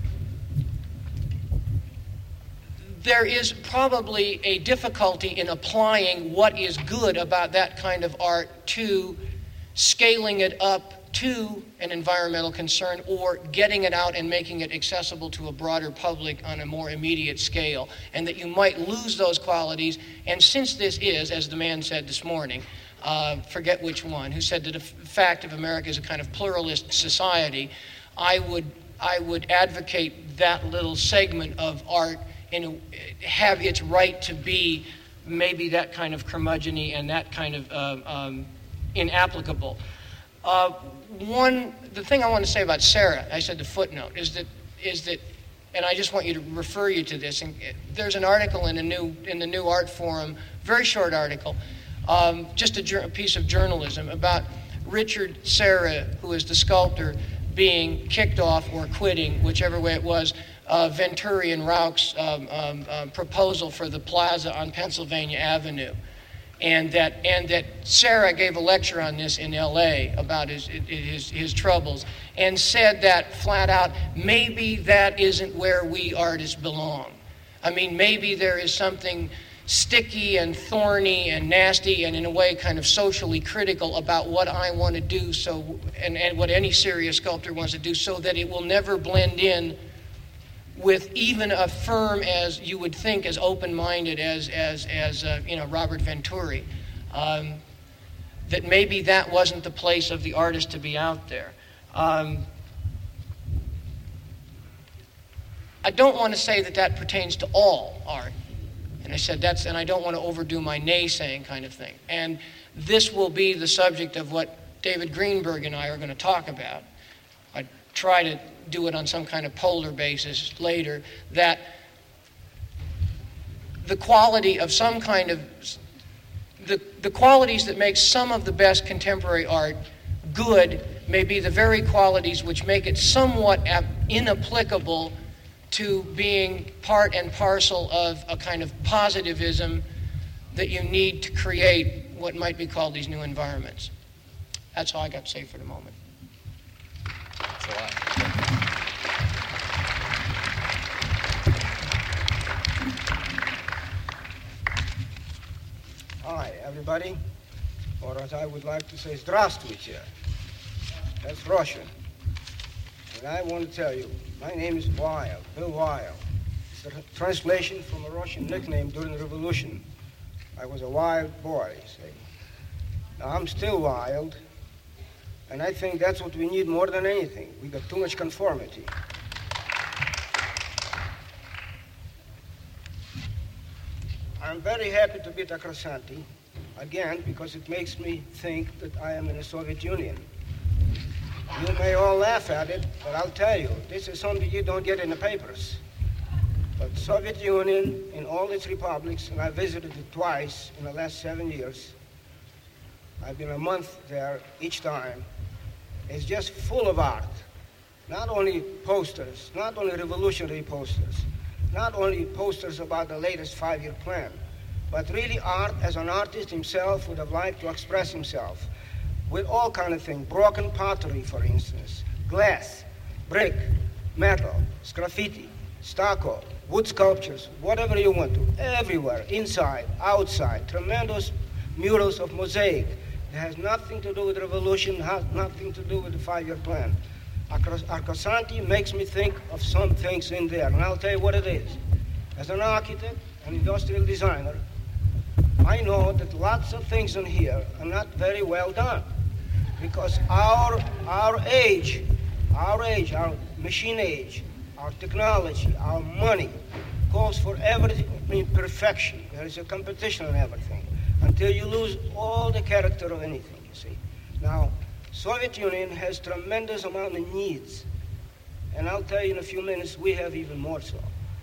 there is probably a difficulty in applying what is good about that kind of art to scaling it up to an environmental concern, or getting it out and making it accessible to a broader public on a more immediate scale, and that you might lose those qualities. And since this is, as the man said this morning, uh, forget which one, who said that the f- fact of America is a kind of pluralist society, I would I would advocate that little segment of art in a, have its right to be maybe that kind of curmudgeon-y and that kind of uh, um, inapplicable. Uh, one, the thing I want to say about Serra, I said the footnote, is that, is that, and I just want you to refer you to this. And there's an article in a new in the New Art Forum, very short article, um, just a, a piece of journalism about Richard Serra, who is the sculptor, being kicked off or quitting, whichever way it was, uh, Venturi and Rauch's um, um, um, proposal for the plaza on Pennsylvania Avenue. And that and that Serra gave a lecture on this in L A about his, his his troubles, and said that flat out, maybe that isn't where we artists belong. I mean, maybe there is something sticky and thorny and nasty and in a way kind of socially critical about what I want to do, so and, and what any serious sculptor wants to do, so that it will never blend in with even a firm as you would think as open-minded as as as uh, you know Robert Venturi, um, that maybe that wasn't the place of the artist to be out there. Um, I don't want to say that that pertains to all art, and I said that's, and I don't want to overdo my naysaying kind of thing. And this will be the subject of what David Greenberg and I are going to talk about. I try to do it on some kind of polar basis later, that the quality of some kind of the, the qualities that make some of the best contemporary art good may be the very qualities which make it somewhat ab- inapplicable to being part and parcel of a kind of positivism that you need to create what might be called these new environments. That's all I got to say for the moment. That's a lot. Hi, everybody. Or as I would like to say, здравствуйте. That's Russian. And I want to tell you, my name is Weil, Bill Weil. It's a translation from a Russian nickname during the Revolution. I was a wild boy, see. Now, I'm still wild, and I think that's what we need more than anything. We got too much conformity. I'm very happy to be at Akrasanti, again, because it makes me think that I am in the Soviet Union. You may all laugh at it, but I'll tell you, this is something you don't get in the papers. But Soviet Union, in all its republics, and I visited it twice in the last seven years, I've been a month there each time, it's just full of art. Not only posters, not only revolutionary posters, not only posters about the latest five-year plan, but really art as an artist himself would have liked to express himself with all kind of things. Broken pottery, for instance, glass, brick, metal, graffiti, stucco, wood sculptures, whatever you want to, everywhere, inside, outside, tremendous murals of mosaic. It has nothing to do with revolution, has nothing to do with the five-year plan. Akrasanti makes me think of some things in there, and I'll tell you what it is. As an architect, an industrial designer, I know that lots of things in here are not very well done, because our, our age, our age, our machine age, our technology, our money, calls for everything in perfection. There is a competition on everything, until you lose all the character of anything, you see. Now, Soviet Union has tremendous amount of needs, and I'll tell you in a few minutes, we have even more so.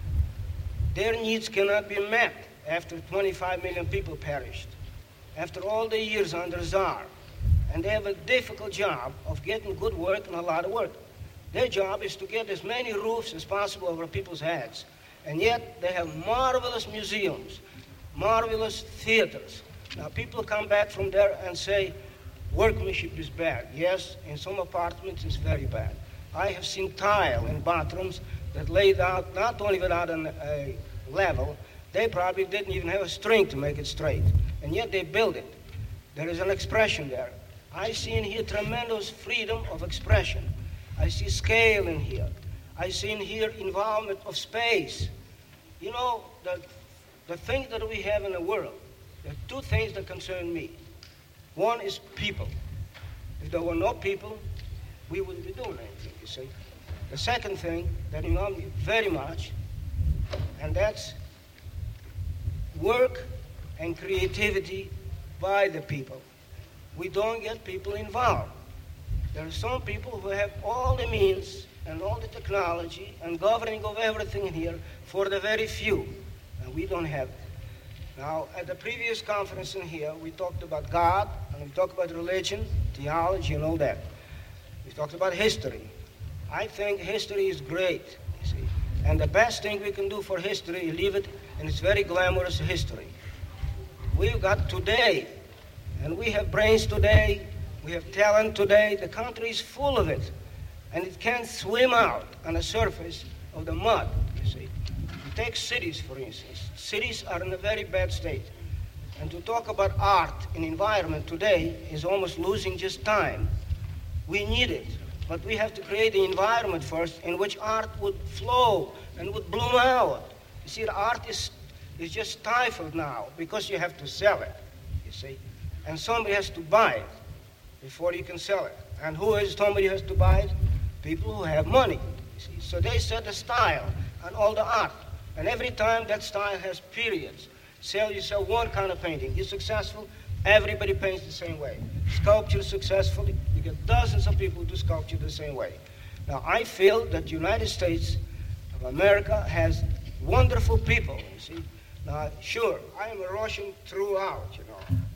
Their needs cannot be met after twenty-five million people perished, after all the years under Tsar, and they have a difficult job of getting good work and a lot of work. Their job is to get as many roofs as possible over people's heads, and yet they have marvelous museums, marvelous theaters. Now, people come back from there and say, workmanship is bad. Yes, in some apartments it's very bad. I have seen tile in bathrooms that laid out not only without an, a level, they probably didn't even have a string to make it straight, and yet they built it. There is an expression there. I see in here tremendous freedom of expression. I see scale in here. I see in here involvement of space. You know, the, the things that we have in the world, there are two things that concern me. One is people. If there were no people, we wouldn't be doing anything, you see. The second thing that involves me very much, and that's work and creativity by the people. We don't get people involved. There are some people who have all the means and all the technology and governing of everything here for the very few, and we don't have it. Now, at the previous conference in here, we talked about God, and we talked about religion, theology, and all that. We talked about history. I think history is great, you see. And the best thing we can do for history is leave it in its very glamorous history. We've got today, and we have brains today, we have talent today. The country is full of it, and it can't swim out on the surface of the mud, you see. You take cities, for instance. Cities are in a very bad state. And to talk about art and environment today is almost losing just time. We need it, but we have to create the environment first in which art would flow and would bloom out. You see, the art is, is just stifled now because you have to sell it, you see. And somebody has to buy it before you can sell it. And who is somebody who has to buy it? People who have money, you see. So they set a style on all the art. And every time that style has periods. Sell, you sell one kind of painting. You're successful, everybody paints the same way. Sculpture successfully, you get dozens of people who do sculpture the same way. Now, I feel that the United States of America has wonderful people, you see. Now, sure, I am a Russian throughout, you know.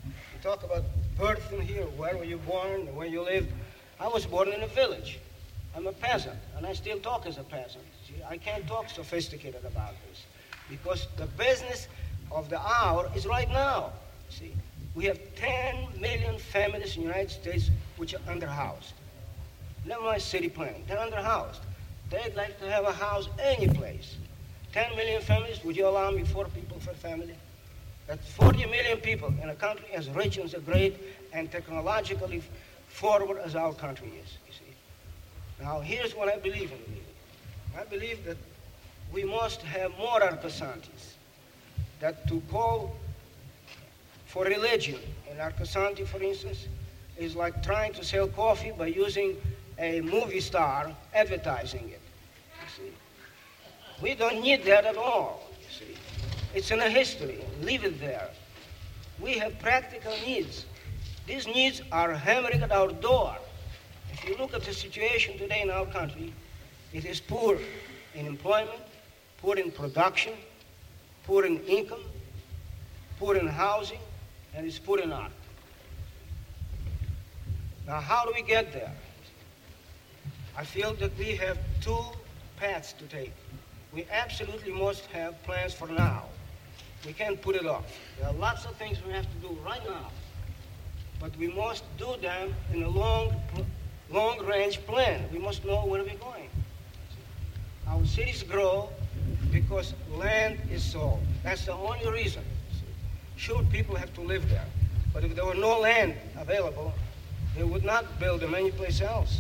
talk about birth in here, where were you born, where you lived. I was born in a village. I'm a peasant, and I still talk as a peasant. See, I can't talk sophisticated about this, because the business of the hour is right now. See, we have ten million families in the United States which are underhoused. Never mind city planning, they're underhoused. They'd like to have a house any place. ten million families, would you allow me four people per family? That's forty million people in a country as rich and as great and technologically forward as our country is, you see. Now, here's what I believe in. I believe that we must have more Arcosantis. That to call for religion in Arcosanti, for instance, is like trying to sell coffee by using a movie star advertising it, you see. We don't need that at all, you see. It's in a history. Leave it there. We have practical needs. These needs are hammering at our door. If you look at the situation today in our country, it is poor in employment, poor in production, poor in income, poor in housing, and it's poor in art. Now, how do we get there? I feel that we have two paths to take. We absolutely must have plans for now. We can't put it off. There are lots of things we have to do right now, but we must do them in a long, long-range plan. We must know where we're going. Our cities grow because land is sold. That's the only reason. Sure, people have to live there, but if there were no land available, they would not build them anyplace else.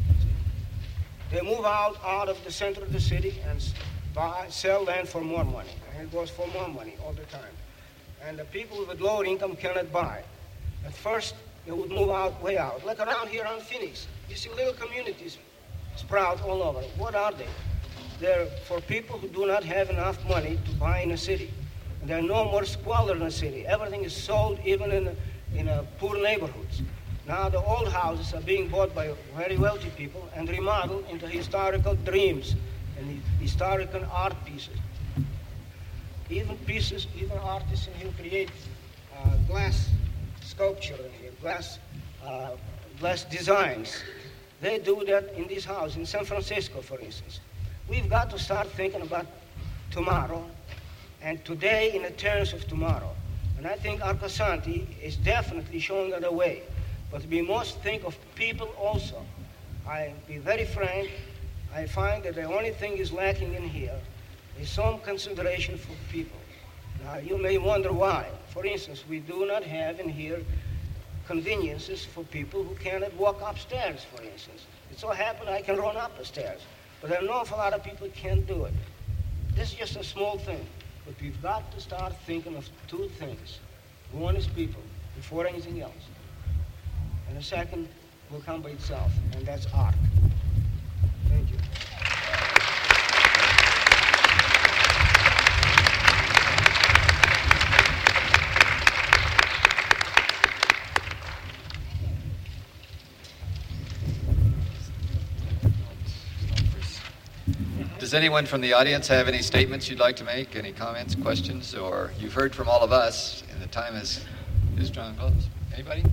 They move out, out of the center of the city and buy, sell land for more money. And it goes for more money all the time. And the people with lower income cannot buy. At first, they would move out, way out. Like around here on Phoenix, you see little communities sprout all over. What are they? They're for people who do not have enough money to buy in a city. And there are no more squalor in a city. Everything is sold even in, in a poor neighborhoods. Now the old houses are being bought by very wealthy people and remodeled into historical dreams and historical art pieces. Even pieces, even artists in here create uh, glass sculpture in here, glass, uh, glass designs. They do that in this house, in San Francisco, for instance. We've got to start thinking about tomorrow and today in the terms of tomorrow. And I think Arcosanti is definitely showing the way. But we must think of people also. I'll be very frank, I find that the only thing is lacking in here is some consideration for people. Now, you may wonder why. For instance, we do not have in here conveniences for people who cannot walk upstairs, for instance. It so happens I can run up the stairs, but there are an awful lot of people who can't do it. This is just a small thing, but we've got to start thinking of two things. One is people, before anything else. And the second will come by itself, and that's art. Thank you. Does anyone from the audience have any statements you'd like to make? Any comments, questions? Or you've heard from all of us, and the time is, is drawing close. Anybody?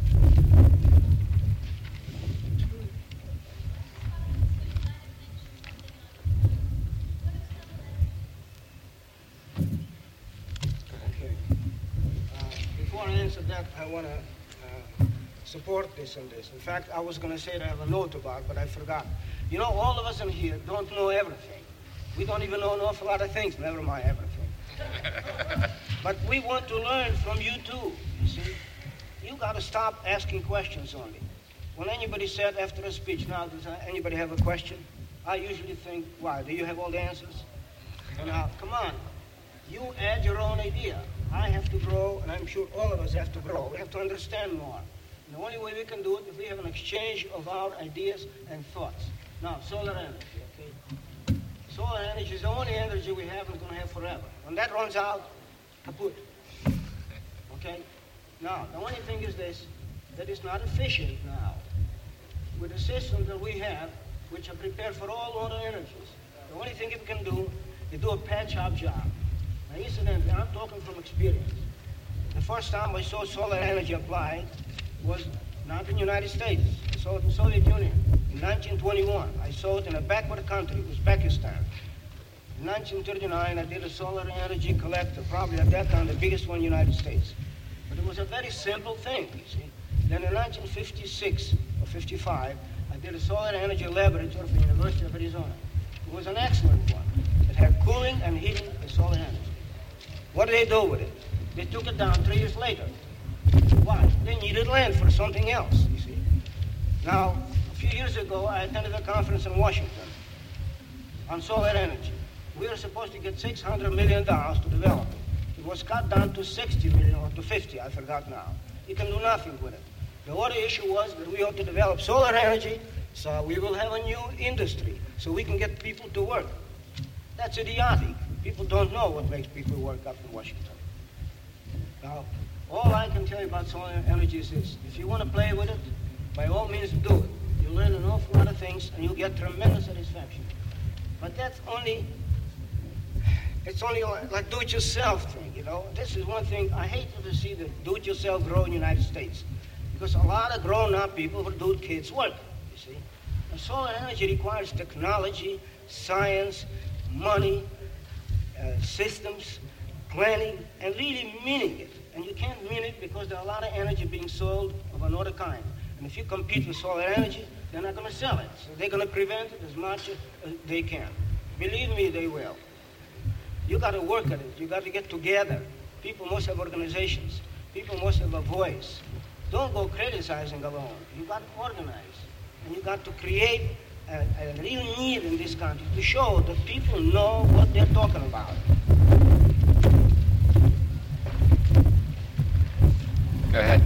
That I want to uh, support this and this. In fact, I was going to say that I have a note about, but I forgot. You know, all of us in here don't know everything. We don't even know an awful lot of things, never mind everything. But we want to learn from you too, you see. You got to stop asking questions only. When anybody said after a speech, now, does anybody have a question? I usually think, why, do you have all the answers? So now, come on. You add your own idea. I have to grow, and I'm sure all of us have to grow. We have to understand more. And the only way we can do it is if we have an exchange of our ideas and thoughts. Now, solar energy, okay? Solar energy is the only energy we have and going to have forever. When that runs out, kaput. Okay? Now, the only thing is this, that it's not efficient now. With the system that we have, which are prepared for all other energies, the only thing it can do is do a patch-up job. Now, incidentally, I'm talking from experience. The first time I saw solar energy applied was not in the United States. I saw it in the Soviet Union in nineteen twenty-one. I saw it in a backward country, Uzbekistan. In nineteen thirty-nine, I did a solar energy collector, probably at that time the biggest one in the United States. But it was a very simple thing, you see. Then in nineteen fifty-six or fifty-five, I did a solar energy laboratory for the University of Arizona. It was an excellent one. It had cooling and heating and solar energy. What did they do with it? They took it down three years later. Why? They needed land for something else, you see. Now, a few years ago, I attended a conference in Washington on solar energy. We were supposed to get six hundred million dollars to develop it. It was cut down to sixty million or to fifty, I forgot now. You can do nothing with it. The other issue was that we ought to develop solar energy so we will have a new industry so we can get people to work. That's idiotic. People don't know what makes people work up in Washington. Now, all I can tell you about solar energy is this. If you want to play with it, by all means do it. You'll learn an awful lot of things and you'll get tremendous satisfaction. But that's only, it's only like do-it-yourself thing, you know. This is one thing, I hate to see the do-it-yourself grow in the United States. Because a lot of grown-up people will do kids' work, you see. And solar energy requires technology, science, money, uh, systems, planning, and really meaning it. And you can't mean it because there are a lot of energy being sold of another kind. And if you compete with solar energy, they're not going to sell it. So they're going to prevent it as much as they can. Believe me, they will. You got to work at it. You got to get together. People must have organizations. People must have a voice. Don't go criticizing alone. You got to organize. And you got to create a, a real need in this country to show that people know what they're talking about. Go ahead.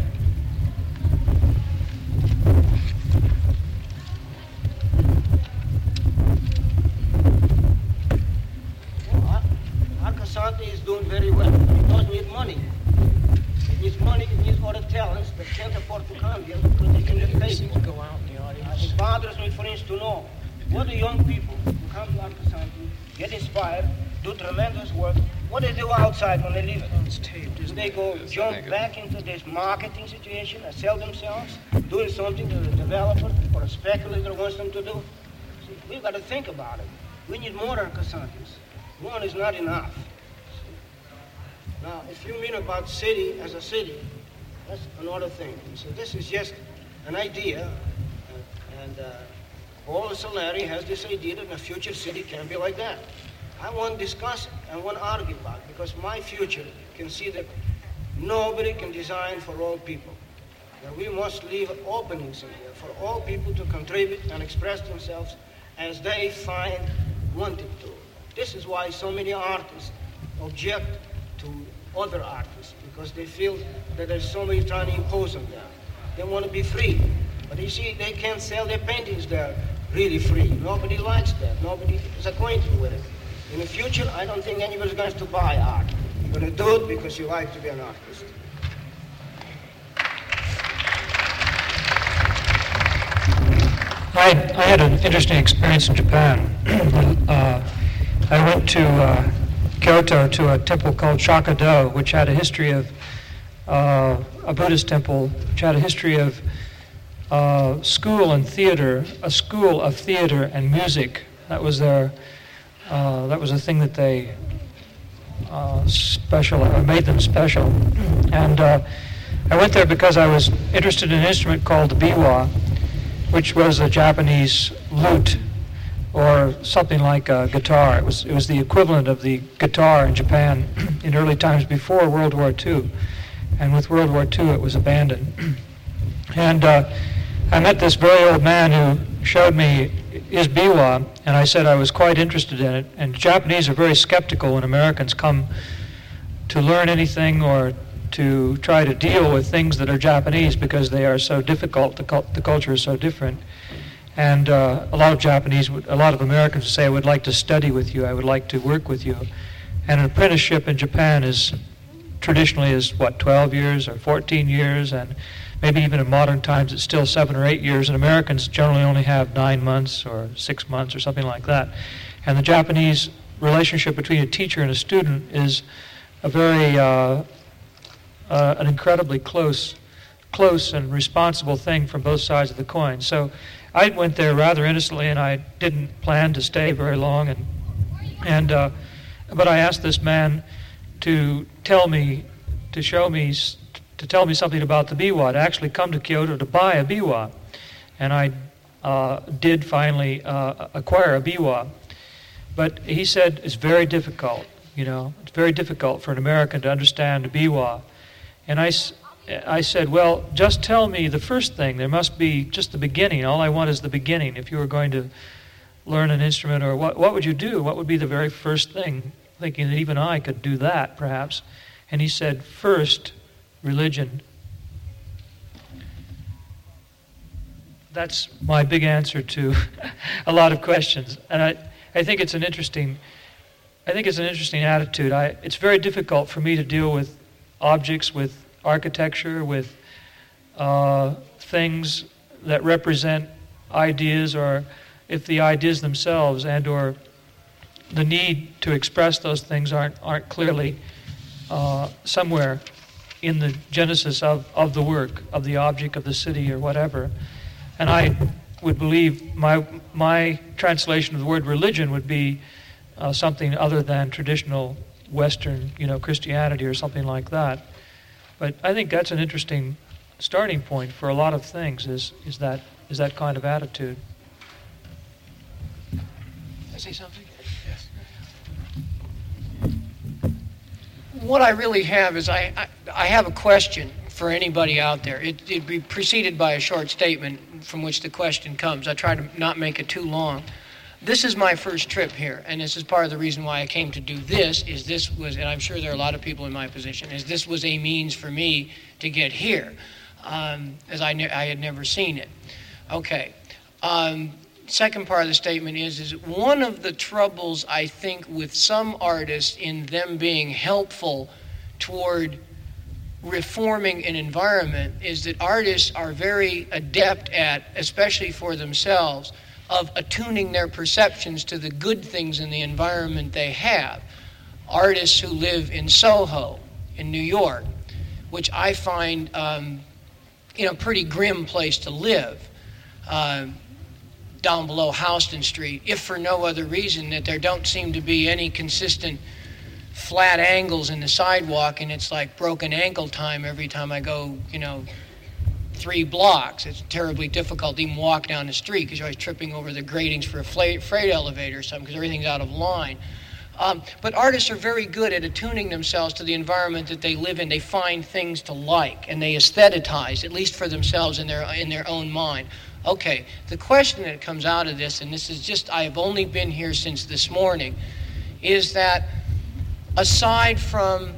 Well, Arcasante is doing very well. It does need money. It needs money, it needs other talents that can't afford to come here because they can get paid for it. Go out in the audience. It bothers me, for instance, to know what the young people who come to Arcasante get inspired, do tremendous work. What do they do outside when they leave it? It's taped, Do isn't they it? go Yes, I jump think it- back into this marketing situation and sell themselves, doing something that a developer or a speculator wants them to do? See, we've got to think about it. We need more Arcasantes. One is not enough. See? Now, if you mean about city as a city, that's another thing. So this is just an idea, uh, and uh, Paul Solari has this idea that a future city can be like that. I won't discuss it, I won't argue about it, because my future can see that nobody can design for all people. That we must leave openings in here for all people to contribute and express themselves as they find wanted to. This is why so many artists object to other artists, because they feel that there's somebody trying to impose on them. They want to be free, but you see, they can't sell their paintings there really free. Nobody likes that. Nobody is acquainted with it. In the future, I don't think anybody's going to buy art. You're going to do it because you like to be an artist. I, I had an interesting experience in Japan. uh, I went to uh, Kyoto to a temple called Shaka-do, which had a history of, uh, a Buddhist temple, which had a history of uh, school and theater, a school of theater and music. That was their, uh, that was a thing that they uh, special, uh, made them special. And uh, I went there because I was interested in an instrument called the biwa, which was a Japanese lute, or something like a guitar. It was it was the equivalent of the guitar in Japan in early times before World War Two, and with World War Two it was abandoned. And uh, I met this very old man who showed me his biwa, and I said I was quite interested in it. And Japanese are very skeptical when Americans come to learn anything or to try to deal with things that are Japanese because they are so difficult, the, cult- the culture is so different. And uh, a lot of Japanese, would, a lot of Americans would say, I would like to study with you, I would like to work with you. And an apprenticeship in Japan is traditionally is, what, twelve years or fourteen years, and maybe even in modern times it's still seven or eight years, and Americans generally only have nine months or six months or something like that. And the Japanese relationship between a teacher and a student is a very uh, uh, an incredibly close, close and responsible thing from both sides of the coin. So I went there rather innocently, and I didn't plan to stay very long. And and uh, but I asked this man to tell me, to show me, to tell me something about the biwa, to actually come to Kyoto to buy a biwa. And I uh, did finally uh, acquire a biwa. But he said it's very difficult, you know, it's very difficult for an American to understand a biwa. And I, I said, well, just tell me the first thing. There must be just the beginning. All I want is the beginning. If you were going to learn an instrument, or what, what would you do? What would be the very first thing? Thinking that even I could do that, perhaps. And he said, first, religion. That's my big answer to a lot of questions. And I, I think it's an interesting, I think it's an interesting attitude. I, it's very difficult for me to deal with objects, with architecture, with uh, things that represent ideas, or if the ideas themselves and or the need to express those things aren't aren't clearly uh, somewhere in the genesis of, of the work, of the object, of the city, or whatever. And I would believe my my translation of the word religion would be uh, something other than traditional Western, you know, Christianity or something like that. But I think that's an interesting starting point for a lot of things. Is is that is that kind of attitude? Can I say something? What I really have is I, I, I have a question for anybody out there. It, it'd be preceded by a short statement from which the question comes. I try to not make it too long. This is my first trip here, and this is part of the reason why I came to do this, is this was, and I'm sure there are a lot of people in my position, is this was a means for me to get here, um, as I, ne- I had never seen it. Okay. Um, Second part of the statement is, is one of the troubles, I think, with some artists in them being helpful toward reforming an environment is that artists are very adept at, especially for themselves, of attuning their perceptions to the good things in the environment they have. Artists who live in Soho, in New York, which I find, um, you know, a pretty grim place to live. Uh, down below Houston Street, if for no other reason that there don't seem to be any consistent flat angles in the sidewalk, and it's like broken ankle time every time I go, you know, three blocks. It's terribly difficult to even walk down the street because you're always tripping over the gratings for a freight elevator or something because everything's out of line. Um, but artists are very good at attuning themselves to the environment that they live in. They find things to like, and they aestheticize, at least for themselves in their in their own mind. Okay, the question that comes out of this, and this is just, I have only been here since this morning, is that aside from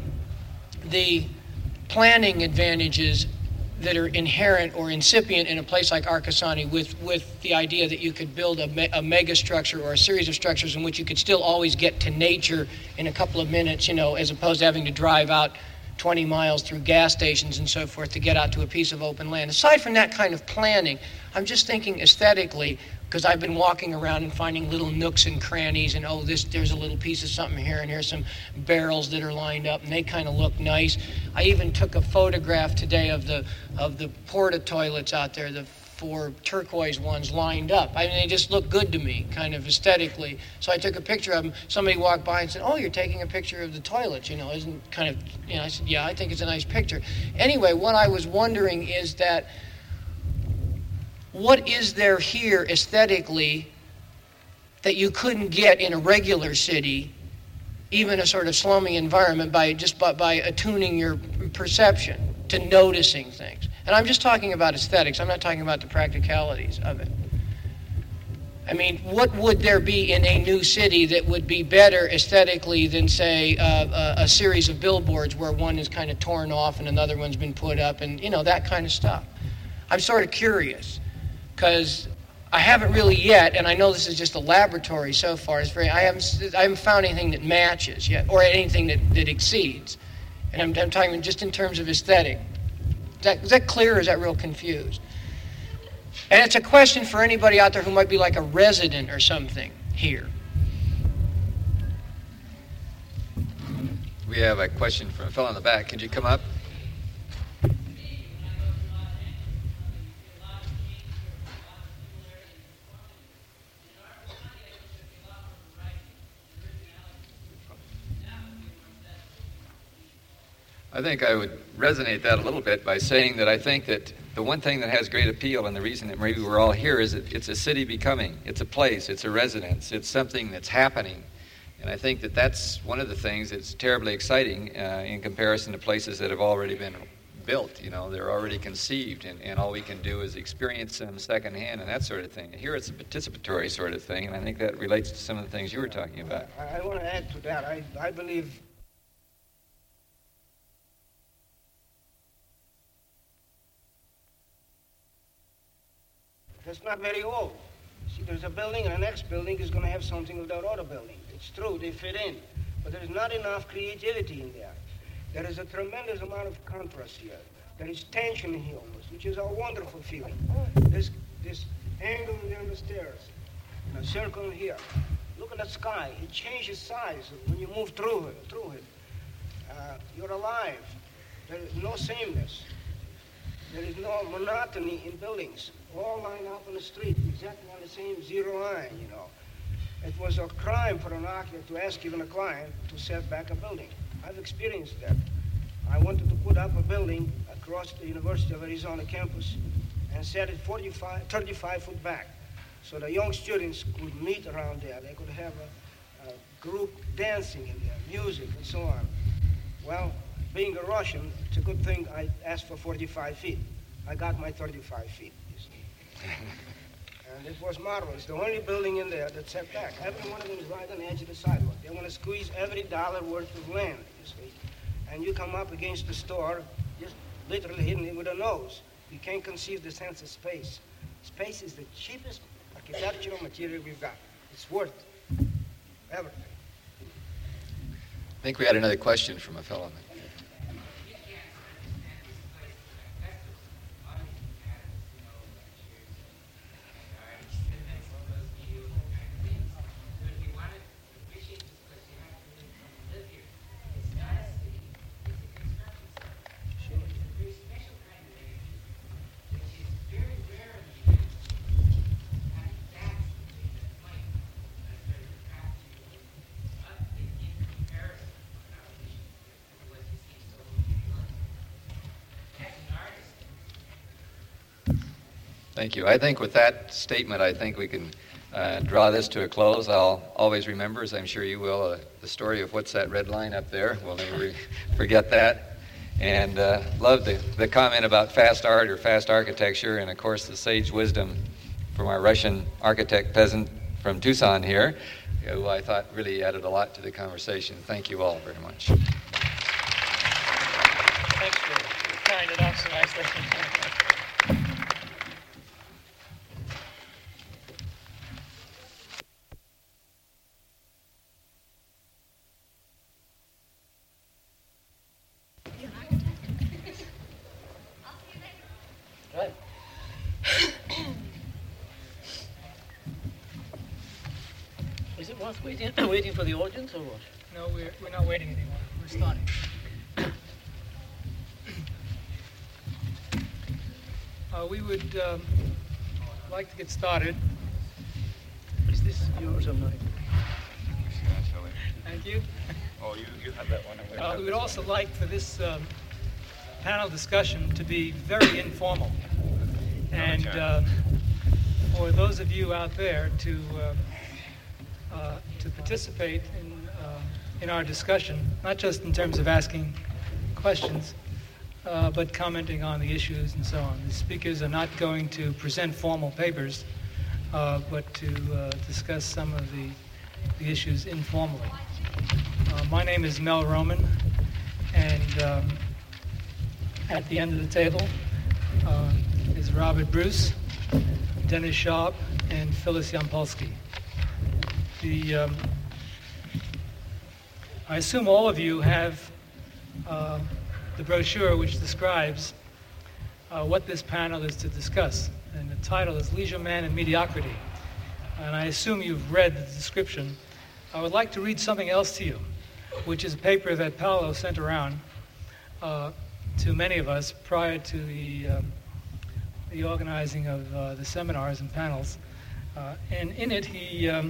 the planning advantages that are inherent or incipient in a place like Arcasani with, with the idea that you could build a, me, a mega structure or a series of structures in which you could still always get to nature in a couple of minutes, you know, as opposed to having to drive out twenty miles through gas stations and so forth to get out to a piece of open land. Aside from that kind of planning, I'm just thinking aesthetically, because I've been walking around and finding little nooks and crannies, and oh, this there's a little piece of something here, and here's some barrels that are lined up, and they kind of look nice. I even took a photograph today of the of the porta toilets out there, the four turquoise ones lined up. I mean, they just look good to me, kind of aesthetically. So I took a picture of them. Somebody walked by and said, "Oh, you're taking a picture of the toilets, you know, isn't kind of," you know, I said, "Yeah, I think it's a nice picture." Anyway, what I was wondering is that what is there here aesthetically that you couldn't get in a regular city, even a sort of slummy environment, by just by, by attuning your perception to noticing things? And I'm just talking about aesthetics. I'm not talking about the practicalities of it. I mean, what would there be in a new city that would be better aesthetically than, say, uh, a, a series of billboards where one is kind of torn off and another one's been put up, and, you know, that kind of stuff? I'm sort of curious, because I haven't really yet, and I know this is just a laboratory so far. It's very, I haven't, I haven't found anything that matches yet, or anything that, that exceeds. And I'm, I'm talking just in terms of aesthetic. Is that, is that clear, or is that real confused? And it's a question for anybody out there who might be like a resident or something here. We have a question from a fellow in the back. Could you come up? I think I would resonate that a little bit by saying that I think that the one thing that has great appeal and the reason that maybe we're all here is that it's a city becoming. It's a place. It's a residence. It's something that's happening. And I think that that's one of the things that's terribly exciting uh, in comparison to places that have already been built. You know, they're already conceived, and, and all we can do is experience them secondhand and that sort of thing. And here it's a participatory sort of thing, and I think that relates to some of the things you were talking about. I, I want to add to that. I, I believe that's not very old. See, there's a building, and the next building is going to have something with that other building. It's true, they fit in, but there's not enough creativity in there. There is a tremendous amount of contrast here. There is tension here almost, which is a wonderful feeling. This, this angle down the stairs, and a circle here. Look at the sky. It changes size when you move through it. Through it. Uh, you're alive. There is no sameness. There is no monotony in buildings. All lined up on the street, exactly on the same zero line, you know. It was a crime for an architect to ask even a client to set back a building. I've experienced that. I wanted to put up a building across the University of Arizona campus and set it forty-five, thirty-five foot back so the young students could meet around there. They could have a, a group dancing in there, music and so on. Well, being a Russian, it's a good thing I asked for forty-five feet. I got my thirty-five feet, you see. And it was marvelous. The only building in there that set back. Every one of them is right on the edge of the sidewalk. They want to squeeze every dollar worth of land, you see. And you come up against the store, just literally hitting it with a nose. You can't conceive the sense of space. Space is the cheapest architectural material we've got. It's worth everything. I think we had another question from a fellow. Thank you. I think with that statement, I think we can uh, draw this to a close. I'll always remember, as I'm sure you will, uh, the story of what's that red line up there. We'll never forget that. And uh, love the, the comment about fast art or fast architecture, and of course the sage wisdom from our Russian architect peasant from Tucson here, who I thought really added a lot to the conversation. Thank you all very much. Thanks for tying it up so nicely. Is it worth waiting, waiting for the audience or what? No, we're, we're not waiting anymore. We're starting. Uh, we would um, like to get started. Is this yours or mine? Thank you. Oh, you, you have that one. Uh, we would also like for this um, panel discussion to be very informal. And uh, for those of you out there to uh, uh, to participate in uh, in our discussion, not just in terms of asking questions, uh, but commenting on the issues and so on. The speakers are not going to present formal papers, uh, but to uh, discuss some of the the issues informally. Uh, my name is Mel Roman, and um, at the end of the table uh, is Robert Bruce, Dennis Schaub, and Phyllis Yampolsky. The, um, I assume all of you have uh, the brochure which describes uh, what this panel is to discuss, and the title is Leisure Man and Mediocrity. And I assume you've read the description. I would like to read something else to you, which is a paper that Paolo sent around uh, to many of us prior to the, uh, the organizing of uh, the seminars and panels. Uh, and in it, he um,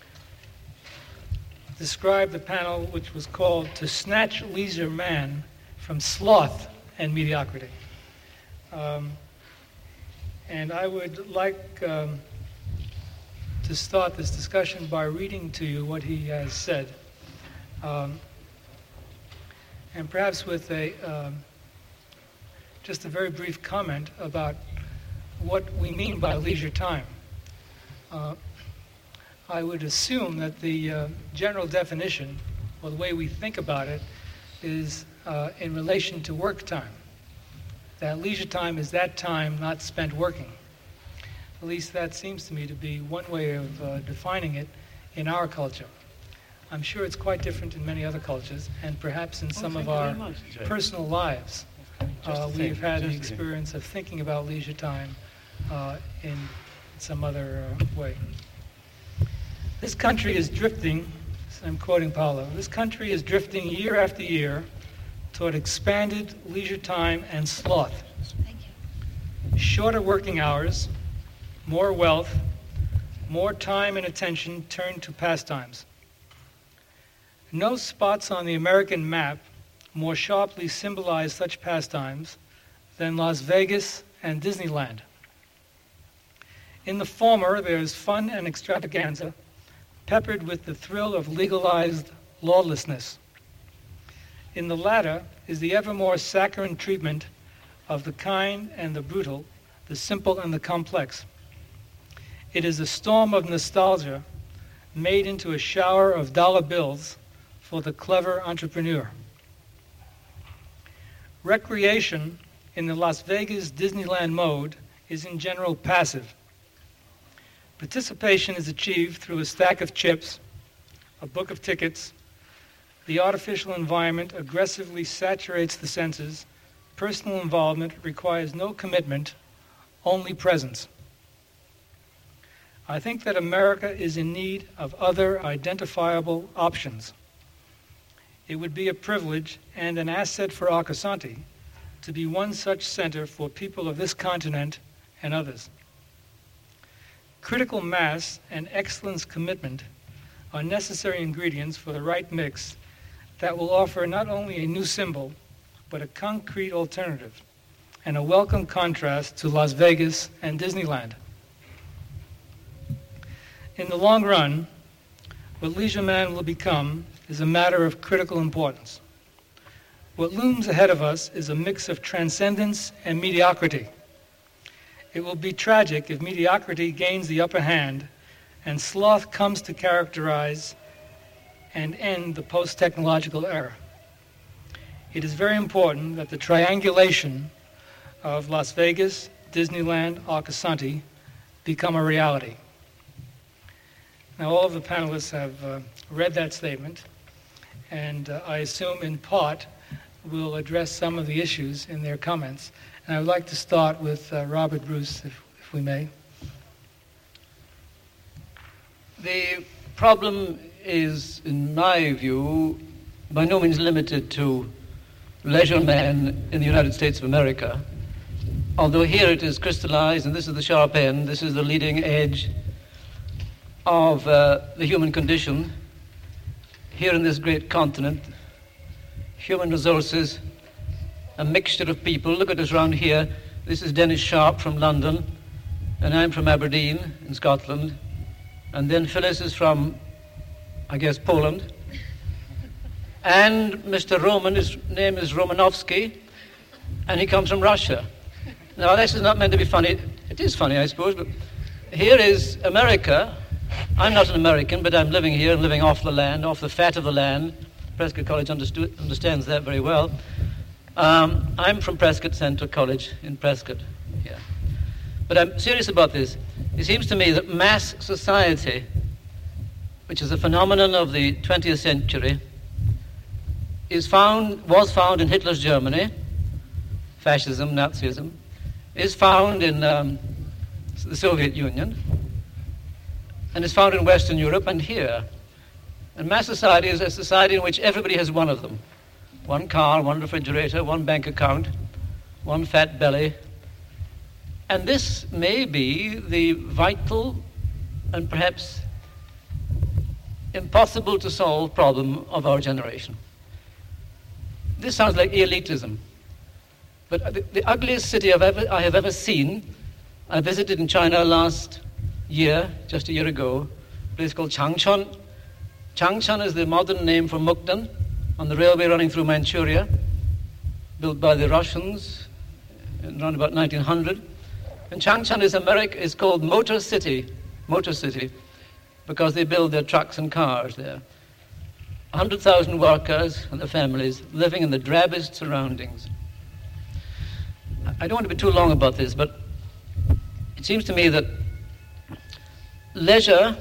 described the panel, which was called To Snatch Leisure Man from sloth and mediocrity. Um, and I would like um, to start this discussion by reading to you what he has said. Um, and perhaps with a um, just a very brief comment about what we mean by leisure time. Uh, I would assume that the uh, general definition, or the way we think about it, is uh, in relation to work time. That leisure time is that time not spent working. At least that seems to me to be one way of uh, defining it in our culture. I'm sure it's quite different in many other cultures, and perhaps in some oh, of our much, personal lives. Uh, the we've same, had the just the experience of thinking about leisure time uh, in some other uh, way. This country is drifting, I'm quoting Paulo, this country is drifting year after year toward expanded leisure time and sloth. Thank you. Shorter working hours, more wealth, more time and attention turned to pastimes. No spots on the American map more sharply symbolize such pastimes than Las Vegas and Disneyland. In the former, there is fun and extravaganza, peppered with the thrill of legalized lawlessness. In the latter is the ever more saccharine treatment of the kind and the brutal, the simple and the complex. It is a storm of nostalgia made into a shower of dollar bills for the clever entrepreneur. Recreation in the Las Vegas Disneyland mode is in general passive. Participation is achieved through a stack of chips, a book of tickets. The artificial environment aggressively saturates the senses. Personal involvement requires no commitment, only presence. I think that America is in need of other identifiable options. It would be a privilege and an asset for Arcosanti to be one such center for people of this continent and others. Critical mass and excellence commitment are necessary ingredients for the right mix that will offer not only a new symbol, but a concrete alternative and a welcome contrast to Las Vegas and Disneyland. In the long run, what Leisure Man will become is a matter of critical importance. What looms ahead of us is a mix of transcendence and mediocrity. It will be tragic if mediocrity gains the upper hand and sloth comes to characterize and end the post-technological era. It is very important that the triangulation of Las Vegas, Disneyland, Arcosanti become a reality. Now, all of the panelists have uh, read that statement, and uh, I assume in part will address some of the issues in their comments. And I would like to start with uh, Robert Bruce, if, if we may. The problem is, in my view, by no means limited to leisure men in the United States of America, although here it is crystallized, and this is the sharp end, this is the leading edge of uh, the human condition here in this great continent. Human resources, a mixture of people. Look at us around here. This is Dennis Sharp from London, and I'm from Aberdeen in Scotland. And then Phyllis is from, I guess, Poland. And Mister Roman, his name is Romanovsky, and he comes from Russia. Now, this is not meant to be funny. It is funny, I suppose, but here is America. I'm not an American, but I'm living here and living off the land, off the fat of the land. Prescott College understood, understands that very well. Um, I'm from Prescott Central College in Prescott. Yeah. But I'm serious about this. It seems to me that mass society, which is a phenomenon of the twentieth century, is found, was found in Hitler's Germany, fascism, Nazism, is found in um, the Soviet Union, and is found in Western Europe and here. And mass society is a society in which everybody has one of them. One car, one refrigerator, one bank account, one fat belly. And this may be the vital and perhaps impossible to solve problem of our generation. This sounds like elitism. But the, the ugliest city I've ever, I have ever seen, I visited in China last year, just a year ago, a place called Changchun. Changchun is the modern name for Mukden, on the railway running through Manchuria, built by the Russians around about nineteen hundred. And Changchun is America, is called Motor City, Motor City, because they build their trucks and cars there. one hundred thousand workers and their families living in the drabbest surroundings. I don't want to be too long about this, but it seems to me that leisure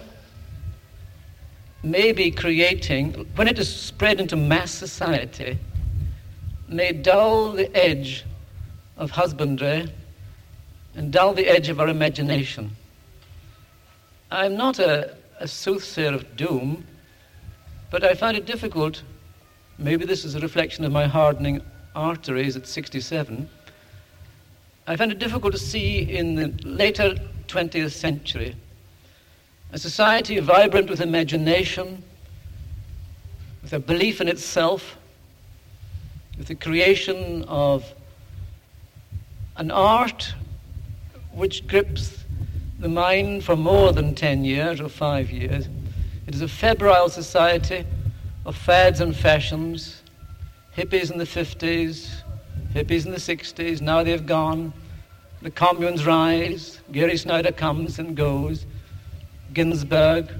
may be creating, when it is spread into mass society, may dull the edge of husbandry and dull the edge of our imagination. I'm not a, a soothsayer of doom, but I find it difficult, maybe this is a reflection of my hardening arteries at sixty-seven, I find it difficult to see in the later twentieth century a society vibrant with imagination, with a belief in itself, with the creation of an art which grips the mind for more than ten years or five years. It is a febrile society of fads and fashions, hippies in the fifties, hippies in the sixties, now they've gone. The communes rise, Gary Snyder comes and goes, Ginsberg.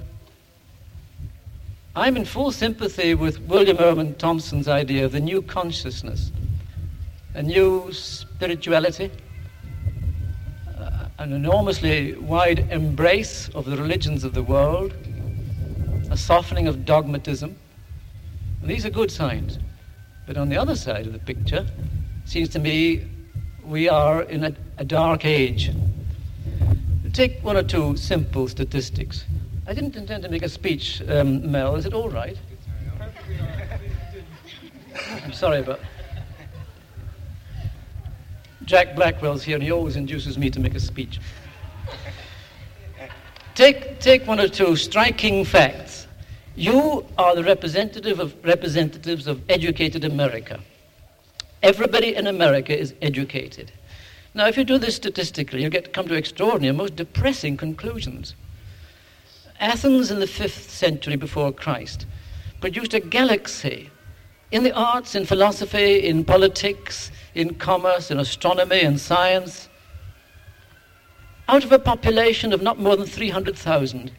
I'm in full sympathy with William Irwin Thompson's idea of the new consciousness, a new spirituality, uh, an enormously wide embrace of the religions of the world, a softening of dogmatism. And these are good signs. But on the other side of the picture, it seems to me we are in a, a dark age. Take one or two simple statistics. I didn't intend to make a speech, um, Mel. Is it all right? I'm sorry about... Jack Blackwell's here, and he always induces me to make a speech. Take, take one or two striking facts. You are the representative of representatives of educated America. Everybody in America is educated. Now, if you do this statistically, you get to come to extraordinary, most depressing conclusions. Athens in the fifth century before Christ produced a galaxy in the arts, in philosophy, in politics, in commerce, in astronomy, in science, out of a population of not more than three hundred thousand.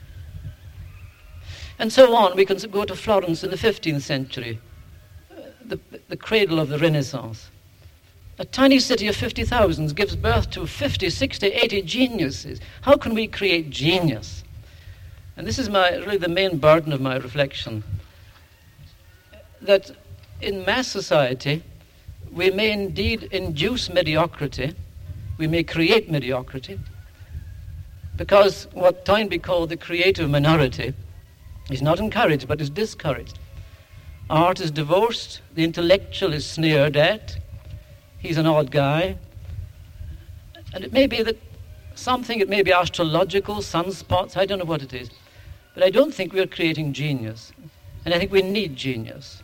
And so on. We can go to Florence in the fifteenth century, the, the cradle of the Renaissance. A tiny city of fifty thousand gives birth to fifty, sixty, eighty geniuses. How can we create genius? And this is my really the main burden of my reflection, that in mass society, we may indeed induce mediocrity, we may create mediocrity, because what Toynbee called the creative minority is not encouraged, but is discouraged. Art is divorced, the intellectual is sneered at, he's an odd guy. And it may be that something, it may be astrological, sunspots, I don't know what it is. But I don't think we're creating genius. And I think we need genius.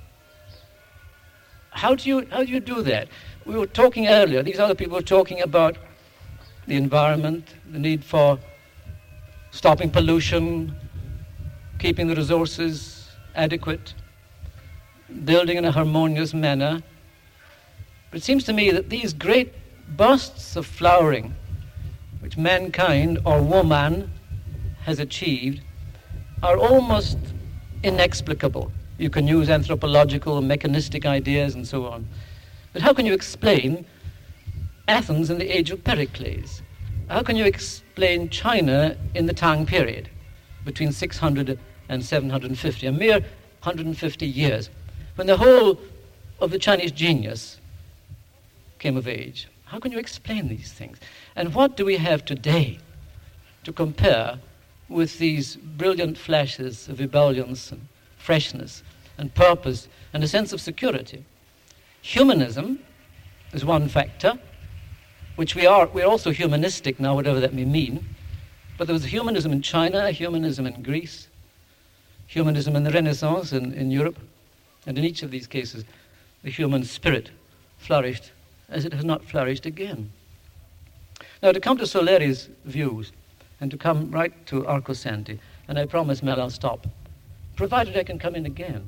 How do you, how do you do that? We were talking earlier, these other people were talking about the environment, the need for stopping pollution, keeping the resources adequate, building in a harmonious manner. But it seems to me that these great bursts of flowering, which mankind or woman has achieved, are almost inexplicable. You can use anthropological, mechanistic ideas and so on. But how can you explain Athens in the age of Pericles? How can you explain China in the Tang period, between six hundred and seven hundred fifty, a mere one hundred fifty years, when the whole of the Chinese genius came of age? How can you explain these things? And what do we have today to compare with these brilliant flashes of ebullience and freshness and purpose and a sense of security? Humanism is one factor, which we are, we're also humanistic now, whatever that may mean. But there was humanism in China, humanism in Greece, humanism in the Renaissance in, in Europe, and in each of these cases, the human spirit flourished as it has not flourished again. Now, to come to Soleri's views, and to come right to Arcosanti, and I promise, Mel, I'll stop, provided I can come in again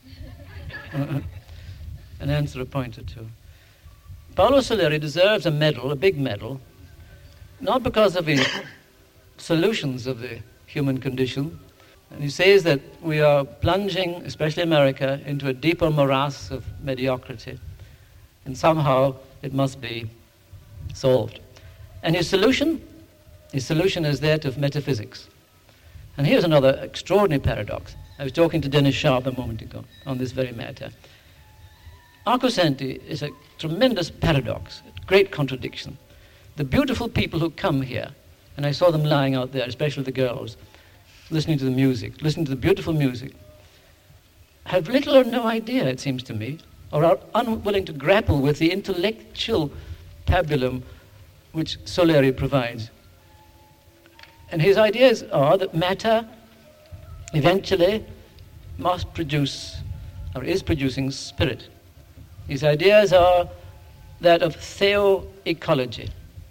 and answer a point or two. Paolo Soleri deserves a medal, a big medal, not because of his solutions of the human condition. And he says that we are plunging, especially America, into a deeper morass of mediocrity, and somehow it must be solved. And his solution? His solution is that of metaphysics. And here's another extraordinary paradox. I was talking to Dennis Sharp a moment ago on this very matter. Arcosanti is a tremendous paradox, a great contradiction. The beautiful people who come here, and I saw them lying out there, especially the girls, listening to the music, listening to the beautiful music, have little or no idea, it seems to me, or are unwilling to grapple with the intellectual pabulum which Soleri provides. And his ideas are that matter eventually must produce, or is producing, spirit. His ideas are that of theoecology,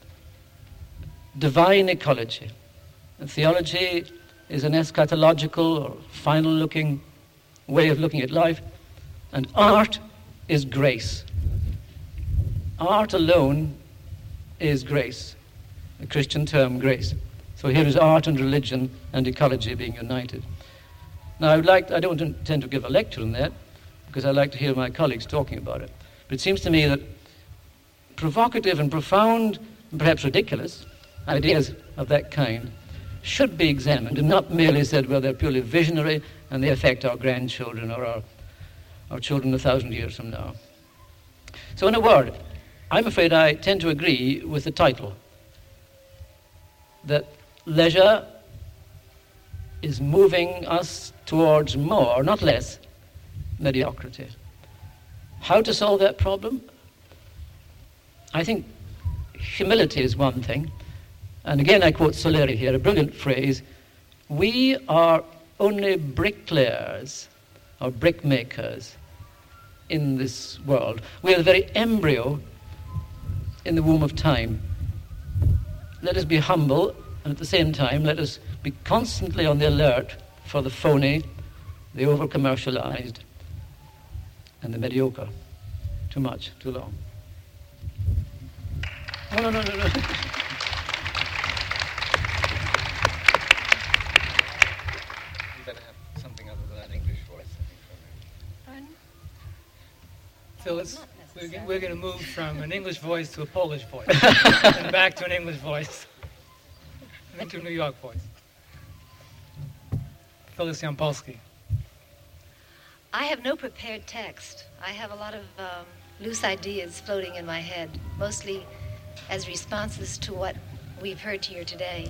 divine ecology. And theology is an eschatological or final-looking way of looking at life, and art is grace. Art alone is grace, the Christian term grace. So here is art and religion and ecology being united. Now, I would like, I don't intend to give a lecture on that, because I like to hear my colleagues talking about it. But it seems to me that provocative and profound, and perhaps ridiculous, ideas of that kind should be examined and not merely said, well, they're purely visionary and they affect our grandchildren or our, our children a thousand years from now. So in a word, I'm afraid I tend to agree with the title, that leisure is moving us towards more, not less, mediocrity. How to solve that problem? I think humility is one thing. And again, I quote Soleri here, a brilliant phrase. We are only bricklayers or brickmakers in this world. We are the very embryo in the womb of time. Let us be humble, and at the same time, let us be constantly on the alert for the phony, the over-commercialized, and the mediocre. Too much, too long. No, no, no, no, no. Phyllis, we're, g- we're going to move from an English voice to a Polish voice, and back to an English voice, and then to a New York voice. Phyllis Yampolsky. I have no prepared text. I have a lot of um, loose ideas floating in my head, mostly as responses to what we've heard here today.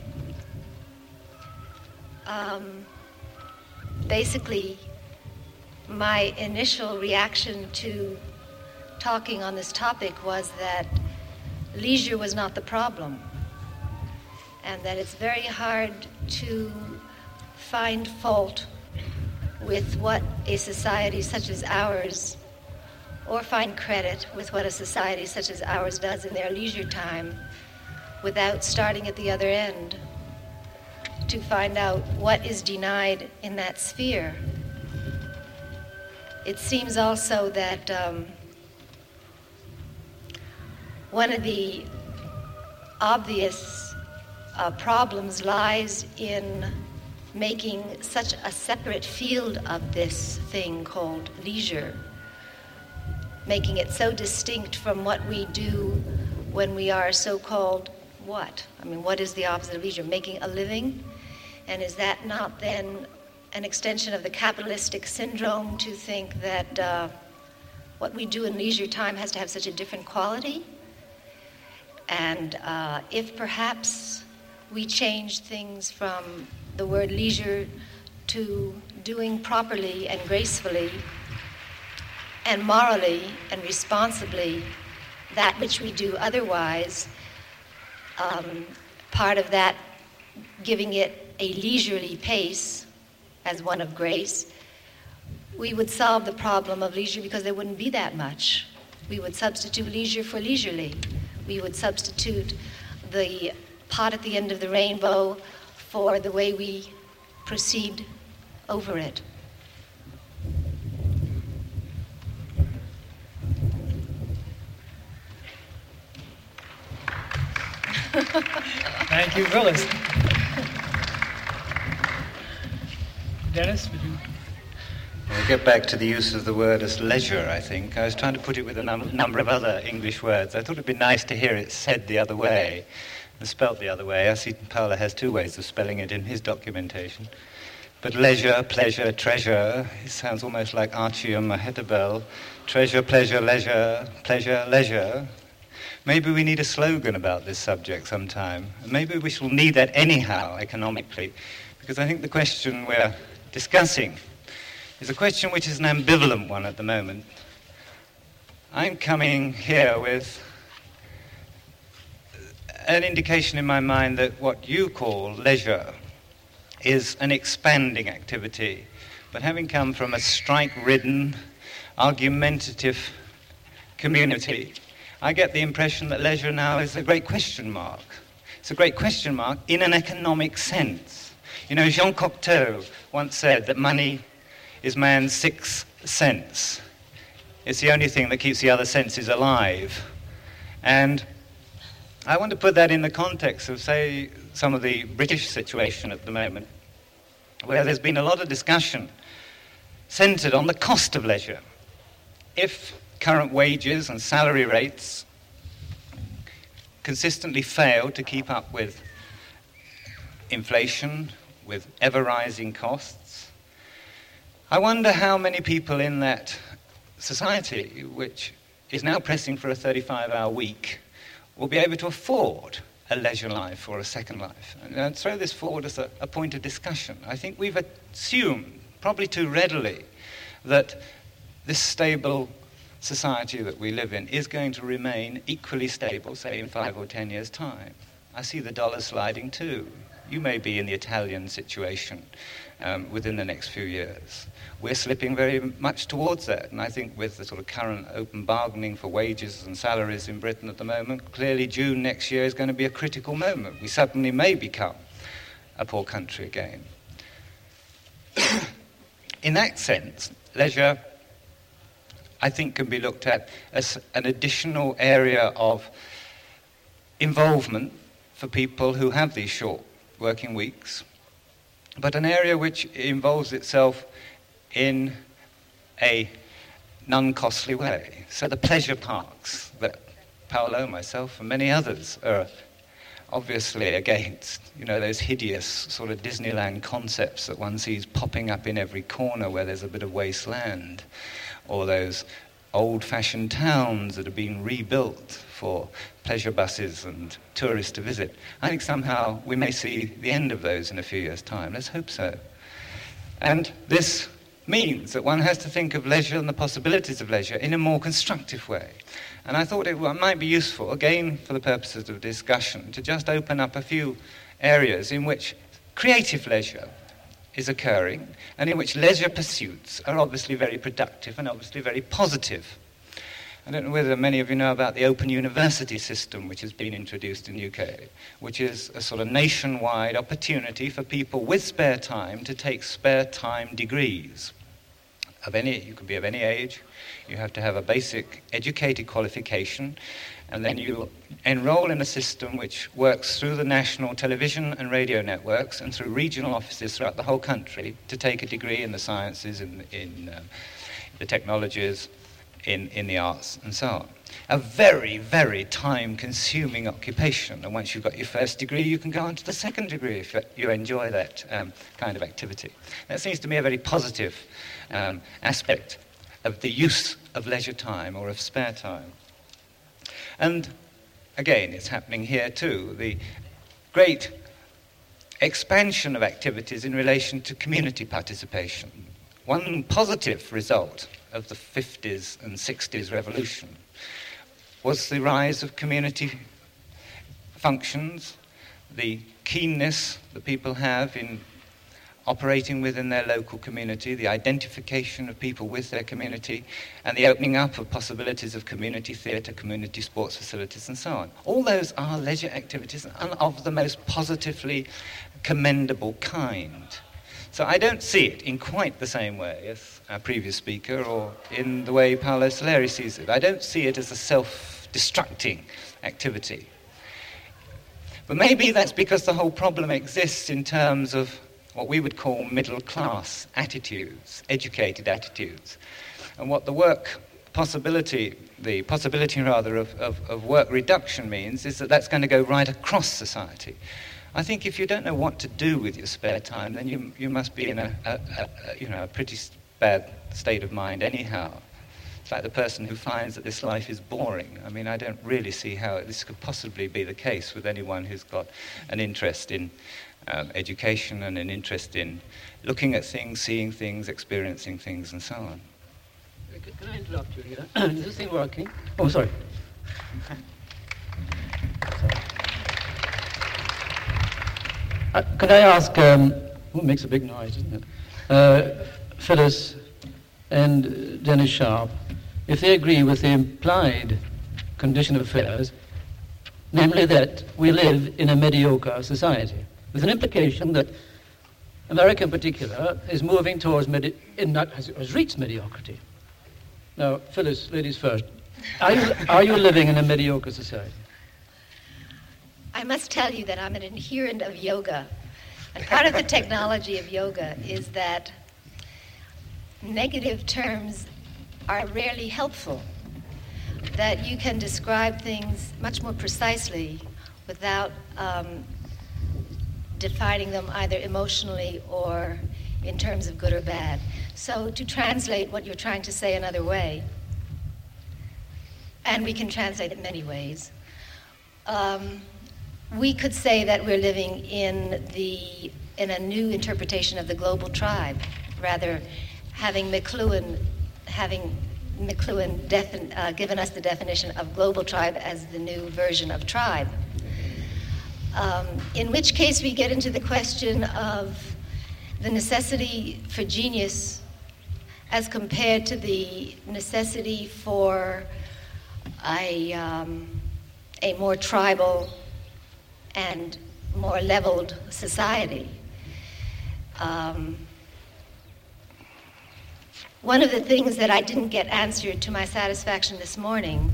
Um, basically, my initial reaction to talking on this topic was that leisure was not the problem, and that it's very hard to find fault with what a society such as ours, or find credit with what a society such as ours does in their leisure time, without starting at the other end to find out what is denied in that sphere. It seems also that um, one of the obvious uh, problems lies in making such a separate field of this thing called leisure, making it so distinct from what we do when we are so-called what? I mean, what is the opposite of leisure? Making a living? And is that not then an extension of the capitalistic syndrome to think that uh, what we do in leisure time has to have such a different quality? And uh, if perhaps we change things from the word leisure to doing properly and gracefully and morally and responsibly that which we do otherwise, um, part of that giving it a leisurely pace as one of grace, we would solve the problem of leisure because there wouldn't be that much. We would substitute leisure for leisurely. We would substitute the pot at the end of the rainbow for the way we proceed over it. Thank you, Phyllis. Dennis, would you? We'll get back to the use of the word as leisure, I think. I was trying to put it with a num- number of other English words. I thought it'd be nice to hear it said the other way, and spelt the other way. I see Paolo has two ways of spelling it in his documentation. But leisure, pleasure, treasure, it sounds almost like Archium or Hetterbell. Treasure, pleasure, leisure, pleasure, leisure. Maybe we need a slogan about this subject sometime. And maybe we shall need that anyhow, economically, because I think the question we're discussing is a question which is an ambivalent one at the moment. I'm coming here with an indication in my mind that what you call leisure is an expanding activity. But having come from a strike-ridden, argumentative community, I get the impression that leisure now is a great question mark. It's a great question mark in an economic sense. You know, Jean Cocteau once said that money is man's sixth sense. It's the only thing that keeps the other senses alive. And I want to put that in the context of, say, some of the British situation at the moment, where there's been a lot of discussion centered on the cost of leisure. If current wages and salary rates consistently fail to keep up with inflation, with ever-rising costs, I wonder how many people in that society, which is now pressing for a thirty-five hour week, will be able to afford a leisure life or a second life. And I'd throw this forward as a, a point of discussion. I think we've assumed, probably too readily, that this stable society that we live in is going to remain equally stable, say, in five or ten years' time. I see the dollar sliding too. You may be in the Italian situation um, within the next few years. We're slipping very much towards that, and I think with the sort of current open bargaining for wages and salaries in Britain at the moment, clearly June next year is going to be a critical moment. We suddenly may become a poor country again. In that sense, leisure, I think, can be looked at as an additional area of involvement for people who have these short working weeks, but an area which involves itself in a non-costly way. So the pleasure parks that Paolo, myself, and many others are obviously against, you know, those hideous sort of Disneyland concepts that one sees popping up in every corner where there's a bit of wasteland, or those old-fashioned towns that are being rebuilt for pleasure buses and tourists to visit. I think somehow we may see the end of those in a few years' time. Let's hope so. And this means that one has to think of leisure and the possibilities of leisure in a more constructive way. And I thought it might be useful, again for the purposes of discussion, to just open up a few areas in which creative leisure is occurring, and in which leisure pursuits are obviously very productive and obviously very positive. I don't know whether many of you know about the Open University system, which has been introduced in the U K, which is a sort of nationwide opportunity for people with spare time to take spare time degrees. Of any, you can be of any age. You have to have a basic educated qualification, and then you enroll in a system which works through the national television and radio networks and through regional offices throughout the whole country to take a degree in the sciences, in, in uh, the technologies, in, in the arts, and so on. A very, very time-consuming occupation. And once you've got your first degree, you can go on to the second degree if you enjoy that um, kind of activity. That seems to me a very positive um, aspect of the use of leisure time or of spare time. And again, it's happening here too. The great expansion of activities in relation to community participation. One positive result of the fifties and sixties revolution was the rise of community functions, the keenness that people have in operating within their local community, the identification of people with their community, and the opening up of possibilities of community theatre, community sports facilities, and so on. All those are leisure activities and of the most positively commendable kind. So I don't see it in quite the same way as our previous speaker, or in the way Paolo Soleri sees it. I don't see it as a self-destructing activity. But maybe that's because the whole problem exists in terms of what we would call middle-class attitudes, educated attitudes. And what the work possibility, the possibility rather of, of, of work reduction means is that that's going to go right across society. I think if you don't know what to do with your spare time, then you you must be in a, a, a, a you know a pretty bad state of mind anyhow. It's like the person who finds that this life is boring. I mean, I don't really see how this could possibly be the case with anyone who's got an interest in um, education and an interest in looking at things, seeing things, experiencing things, and so on. Can I interrupt you here? Is this thing working? Oh, sorry. uh, can I ask, um, oh, it makes a big noise, doesn't it? Uh, Phyllis and Dennis Sharp, if they agree with the implied condition of affairs, namely that we live in a mediocre society, with an implication that America in particular is moving towards, medi- in not, has, has reached mediocrity. Now, Phyllis, ladies first, are you, are you living in a mediocre society? I must tell you that I'm an adherent of yoga. And part of the technology of yoga is that negative terms are rarely helpful, that you can describe things much more precisely without um, defining them either emotionally or in terms of good or bad. So to translate what you're trying to say another way, and we can translate it many ways, um, we could say that we're living in the in a new interpretation of the global tribe, rather having McLuhan having McLuhan defin, uh, given us the definition of global tribe as the new version of tribe. Um, in which case we get into the question of the necessity for genius as compared to the necessity for a, um, a more tribal and more leveled society. Um, one of the things that I didn't get answered to my satisfaction this morning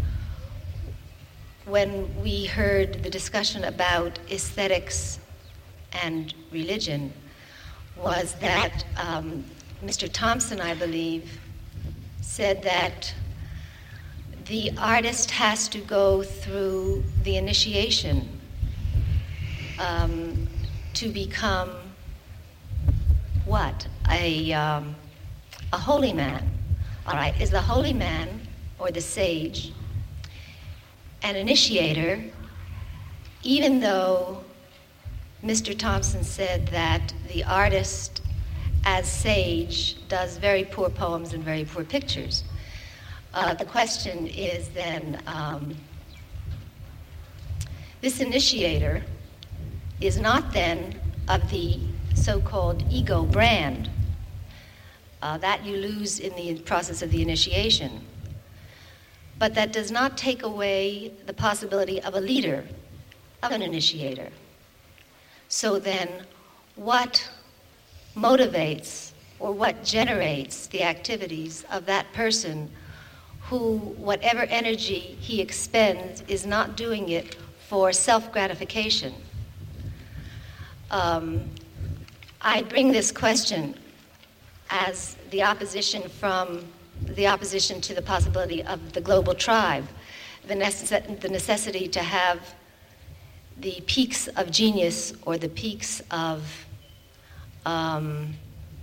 when we heard the discussion about aesthetics and religion was that um, Mister Thompson, I believe, said that the artist has to go through the initiation um, to become what? A, um, a holy man. All right, is the holy man or the sage an initiator, even though Mister Thompson said that the artist as sage does very poor poems and very poor pictures. Uh, the question is then, um, this initiator is not then of the so-called ego brand uh, that you lose in the process of the initiation. But that does not take away the possibility of a leader, of an initiator. So then, what motivates or what generates the activities of that person who, whatever energy he expends, is not doing it for self-gratification? Um, I bring this question as the opposition from the opposition to the possibility of the global tribe, the, necess- the necessity to have the peaks of genius or the peaks of um,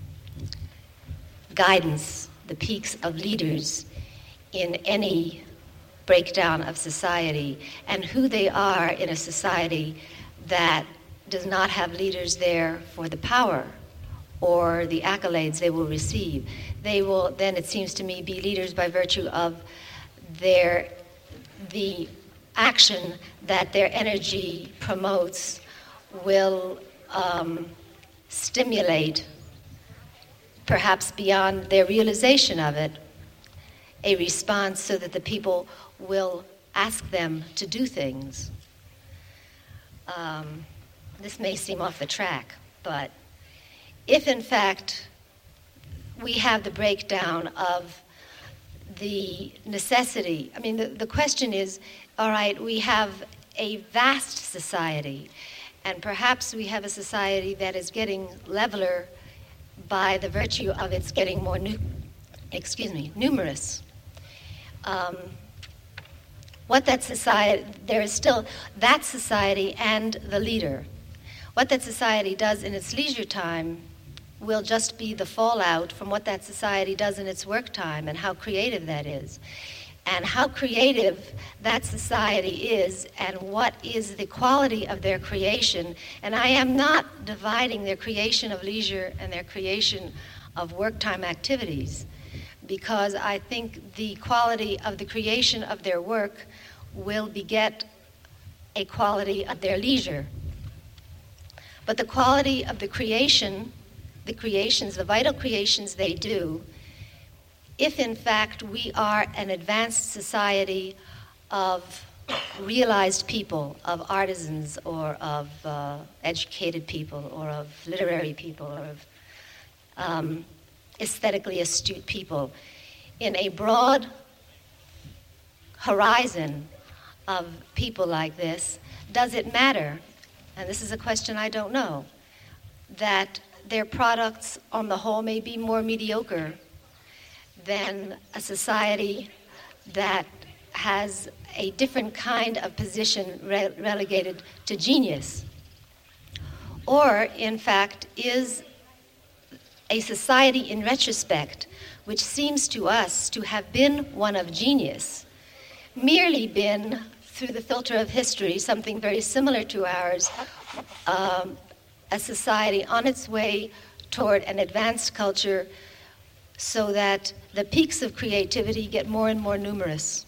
guidance, the peaks of leaders in any breakdown of society, and who they are in a society that does not have leaders there for the power or the accolades they will receive. They will then, it seems to me, be leaders by virtue of their the action that their energy promotes will um, stimulate perhaps beyond their realization of it, a response so that the people will ask them to do things. Um, this may seem off the track, but if in fact we have the breakdown of the necessity, I mean, the, the question is, all right, we have a vast society, and perhaps we have a society that is getting leveler by the virtue of its getting more, nu- excuse me, numerous. Um, what that society, there is still that society and the leader. What that society does in its leisure time will just be the fallout from what that society does in its work time and how creative that is. And how creative that society is and what is the quality of their creation. And I am not dividing their creation of leisure and their creation of work time activities, because I think the quality of the creation of their work will beget a quality of their leisure. But the quality of the creation, the creations, the vital creations they do, if in fact we are an advanced society of realized people, of artisans or of uh, educated people or of literary people or of um, aesthetically astute people, in a broad horizon of people like this, does it matter, and this is a question I don't know, that their products on the whole may be more mediocre than a society that has a different kind of position re- relegated to genius? Or, in fact, is a society in retrospect, which seems to us to have been one of genius, merely been, through the filter of history, something very similar to ours, um, a society on its way toward an advanced culture, so that the peaks of creativity get more and more numerous.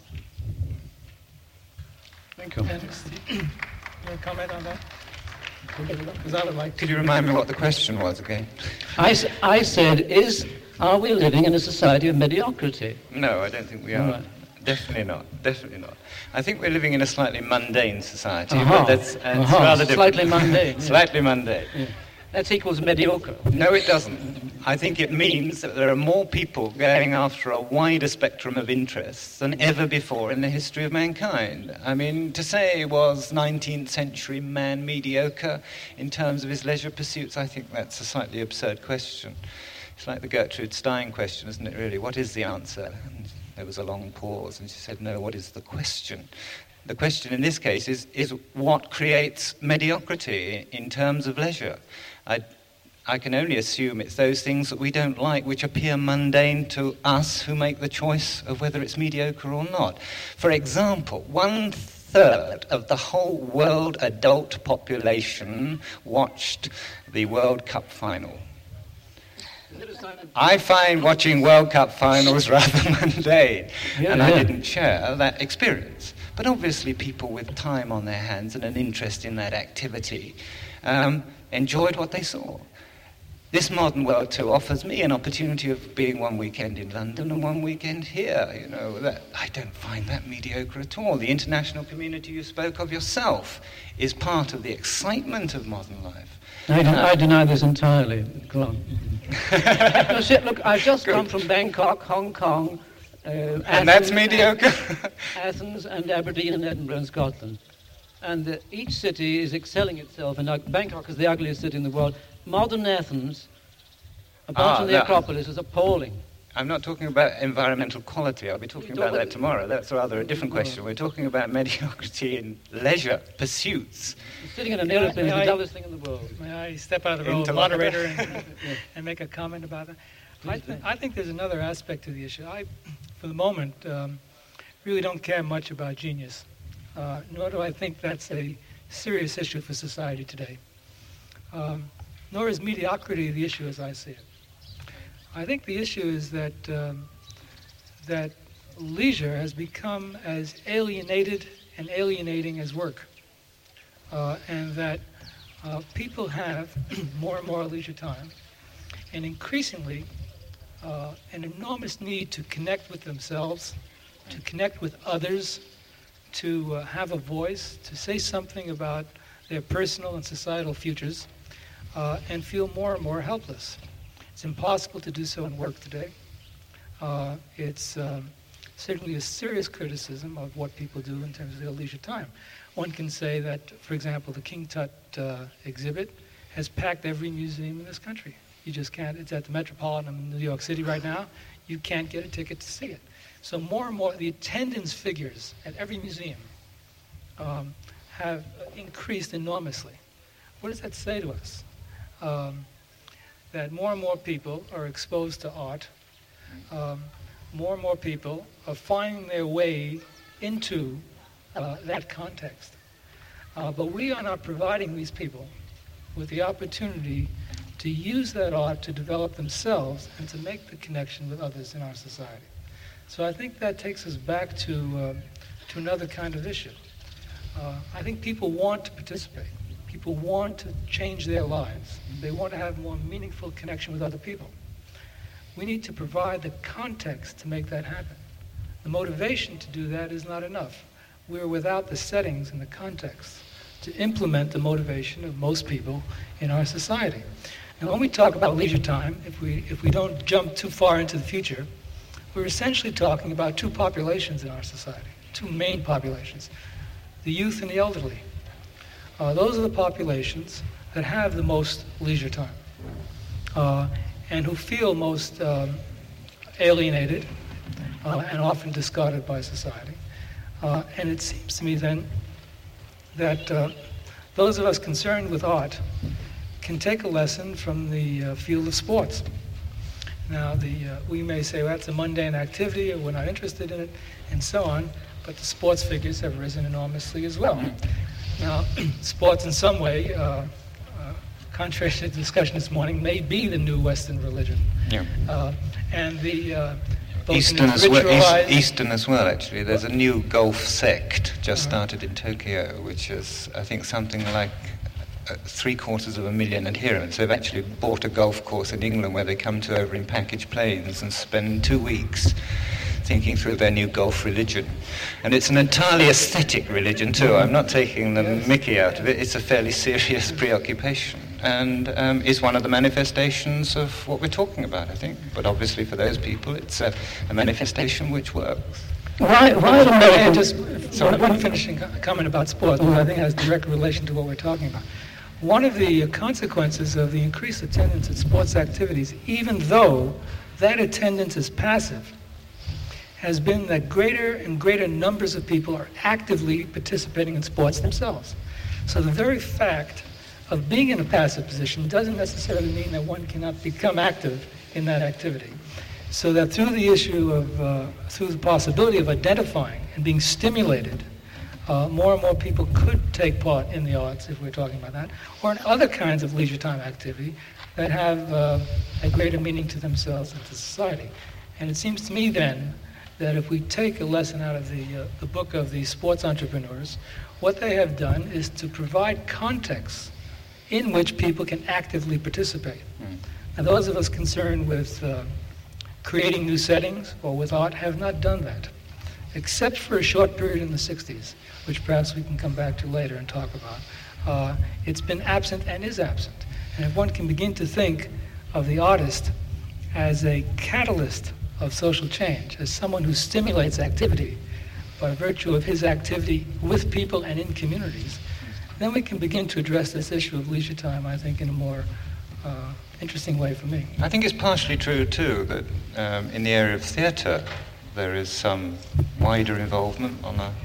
Thank you. And Steve, you want to comment on that? Because I would like to. Could you remind me what the question was again? I, s- I said, is, are we living in a society of mediocrity? No, I don't think we are. Right. Definitely not. Definitely not. I think we're living in a slightly mundane society, Uh-huh. but that's uh, it's Uh-huh. rather different. Slightly mundane, yeah. Slightly mundane. Yeah. That equals mediocre. No, it doesn't. I think it means that there are more people going after a wider spectrum of interests than ever before in the history of mankind. I mean, to say was nineteenth century man mediocre in terms of his leisure pursuits, I think that's a slightly absurd question. It's like the Gertrude Stein question, isn't it, really? What is the answer? And there was a long pause, and she said, no, what is the question? The question in this case is, is what creates mediocrity in terms of leisure? I, I can only assume it's those things that we don't like which appear mundane to us who make the choice of whether it's mediocre or not. For example, one third of the whole world adult population watched the World Cup final. I find watching World Cup finals rather mundane, Yeah, and yeah. I didn't share that experience. But obviously people with time on their hands and an interest in that activity um, enjoyed what they saw. This modern world too offers me an opportunity of being one weekend in London and one weekend here. You know, that I don't find that mediocre at all. The international community you spoke of yourself is part of the excitement of modern life. I, den- I deny this entirely. Go on. No, see, look, I've just Good. come from Bangkok, Hong Kong, uh, And Athens, that's mediocre. Athens and Aberdeen and Edinburgh and Scotland. And uh, each city is excelling itself. And uh, Bangkok is the ugliest city in the world. Modern Athens, apart Ah, from the that- Acropolis, is appalling. I'm not talking about environmental quality. I'll be talking You about talk that about- tomorrow. That's rather a different question. We're talking about mediocrity in leisure pursuits. Sitting in an May I- aeroplane is may the I- dullest thing in the world. May I step out of the role of Interlocutor. moderator and, and make a comment about that? I, th- I think there's another aspect to the issue. I, for the moment, um, really don't care much about genius, uh, nor do I think that's a serious issue for society today. Um, nor is mediocrity the issue as I see it. I think the issue is that um, that leisure has become as alienated and alienating as work, uh, and that uh, people have more and more leisure time, and increasingly uh, an enormous need to connect with themselves, to connect with others, to uh, have a voice, to say something about their personal and societal futures, uh, and feel more and more helpless. It's impossible to do so in work today. Uh, it's um, certainly a serious criticism of what people do in terms of their leisure time. One can say that, for example, the King Tut uh, exhibit has packed every museum in this country. You just can't, it's at the Metropolitan in New York City right now, you can't get a ticket to see it. So more and more, the attendance figures at every museum um, have increased enormously. What does that say to us? Um, that more and more people are exposed to art, um, more and more people are finding their way into uh, that context. Uh, but we are not providing these people with the opportunity to use that art to develop themselves and to make the connection with others in our society. So I think that takes us back to, uh, to another kind of issue. Uh, I think people want to participate. People want to change their lives. They want to have more meaningful connection with other people. We need to provide the context to make that happen. The motivation to do that is not enough. We're without the settings and the context to implement the motivation of most people in our society. Now, when we talk about leisure time, if we, if we don't jump too far into the future, we're essentially talking about two populations in our society, two main populations, the youth and the elderly. Uh, those are the populations that have the most leisure time uh, and who feel most um, alienated uh, and often discarded by society. Uh, and it seems to me then that uh, those of us concerned with art can take a lesson from the uh, field of sports. Now, the, uh, we may say, well, that's a mundane activity, or we're not interested in it, and so on, but the sports figures have risen enormously as well. Now, sports in some way, uh, uh, contrary to the discussion this morning, may be the new Western religion. Yeah. Uh, and the uh, Eastern as, well, East, Eastern as well, actually. There's a new golf sect just uh-huh. started in Tokyo, which is, I think, something like uh, three quarters of a million adherents. They've actually bought a golf course in England where they come to over in package planes and spend two weeks thinking through their new golf religion. And it's an entirely aesthetic religion too. I'm not taking the yes. mickey out of it. It's a fairly serious preoccupation and um, is one of the manifestations of what we're talking about, I think. But obviously for those people it's a, a manifestation which works. Why, why American... Just sorry, one finishing comment about sports, which I think has direct relation to what we're talking about. One of the consequences of the increased attendance at sports activities, even though that attendance is passive, has been that greater and greater numbers of people are actively participating in sports themselves. So the very fact of being in a passive position doesn't necessarily mean that one cannot become active in that activity. So that through the issue of, uh, through the possibility of identifying and being stimulated, uh, more and more people could take part in the arts, if we're talking about that, or in other kinds of leisure time activity that have uh, a greater meaning to themselves and to society. And it seems to me then that if we take a lesson out of the, uh, the book of the sports entrepreneurs, what they have done is to provide context in which people can actively participate. Mm. And those of us concerned with uh, creating new settings or with art have not done that, except for a short period in the sixties, which perhaps we can come back to later and talk about. Uh, it's been absent and is absent. And if one can begin to think of the artist as a catalyst of social change, as someone who stimulates activity by virtue of his activity with people and in communities, then we can begin to address this issue of leisure time, I think, in a more uh, interesting way for me. I think it's partially true, too, that um, in the area of theatre, there is some wider involvement on a,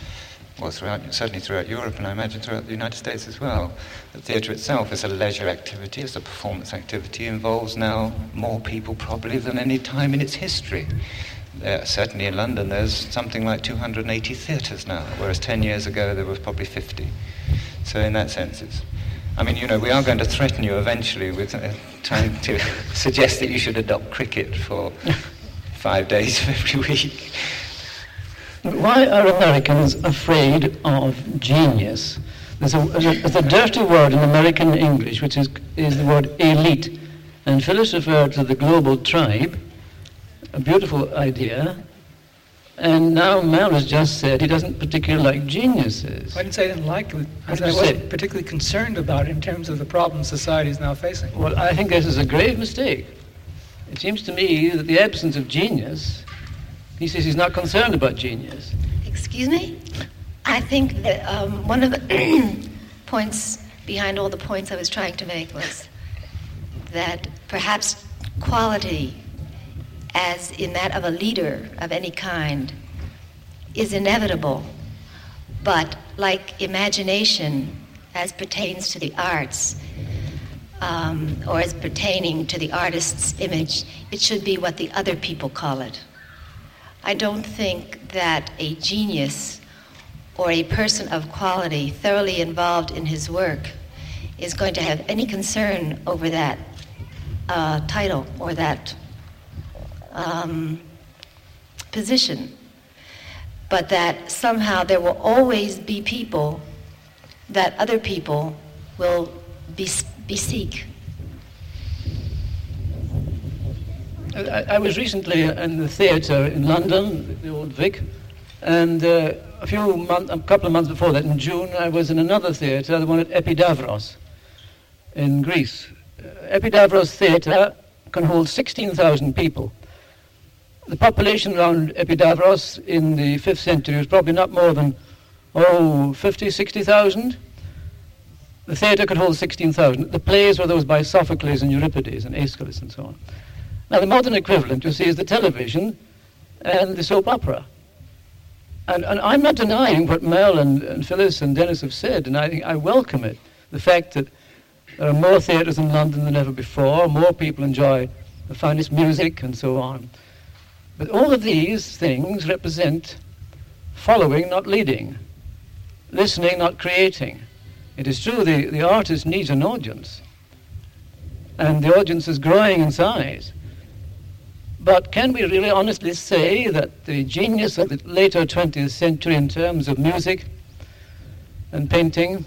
well, throughout, certainly throughout Europe, and I imagine throughout the United States as well. The theatre itself is a leisure activity, as a performance activity, involves now more people probably than any time in its history. There, certainly in London, there's something like two hundred eighty theatres now, whereas ten years ago there was probably fifty. So in that sense, it's... I mean, you know, we are going to threaten you eventually with uh, trying to suggest that you should adopt cricket for five days of every week. Why are Americans afraid of genius? There's a, there's a dirty word in American English, which is, is the word elite. And Phyllis referred to the global tribe, a beautiful idea. And now Mel has just said he doesn't particularly like geniuses. I didn't say I didn't like it. I What said I did you wasn't say? particularly concerned about it in terms of the problems society is now facing. Well, I think this is a grave mistake. It seems to me that the absence of genius, he says he's not concerned about genius. Excuse me? I think that um, one of the points behind all the points I was trying to make was that perhaps quality, as in that of a leader of any kind, is inevitable. But like imagination, as pertains to the arts, um, or as pertaining to the artist's image, it should be what the other people call it. I don't think that a genius or a person of quality thoroughly involved in his work is going to have any concern over that uh, title or that um, position. But that somehow there will always be people that other people will bes- beseek. I, I was recently in the theatre in London, the Old Vic, and uh, a few months, a couple of months before that, in June, I was in another theatre, the one at Epidavros in Greece. Uh, Epidavros Theatre can hold sixteen thousand people. The population around Epidavros in the fifth century was probably not more than, oh, fifty, sixty thousand. The theatre could hold sixteen thousand. The plays were those by Sophocles and Euripides and Aeschylus and so on. Now, the modern equivalent, you see, is the television and the soap opera. And, and I'm not denying what Mel and, and Phyllis and Dennis have said, and I think I welcome it. The fact that there are more theatres in London than ever before, more people enjoy the finest music and so on. But all of these things represent following, not leading, listening, not creating. It is true the, the artist needs an audience, and the audience is growing in size. But can we really honestly say that the genius of the later twentieth century in terms of music and painting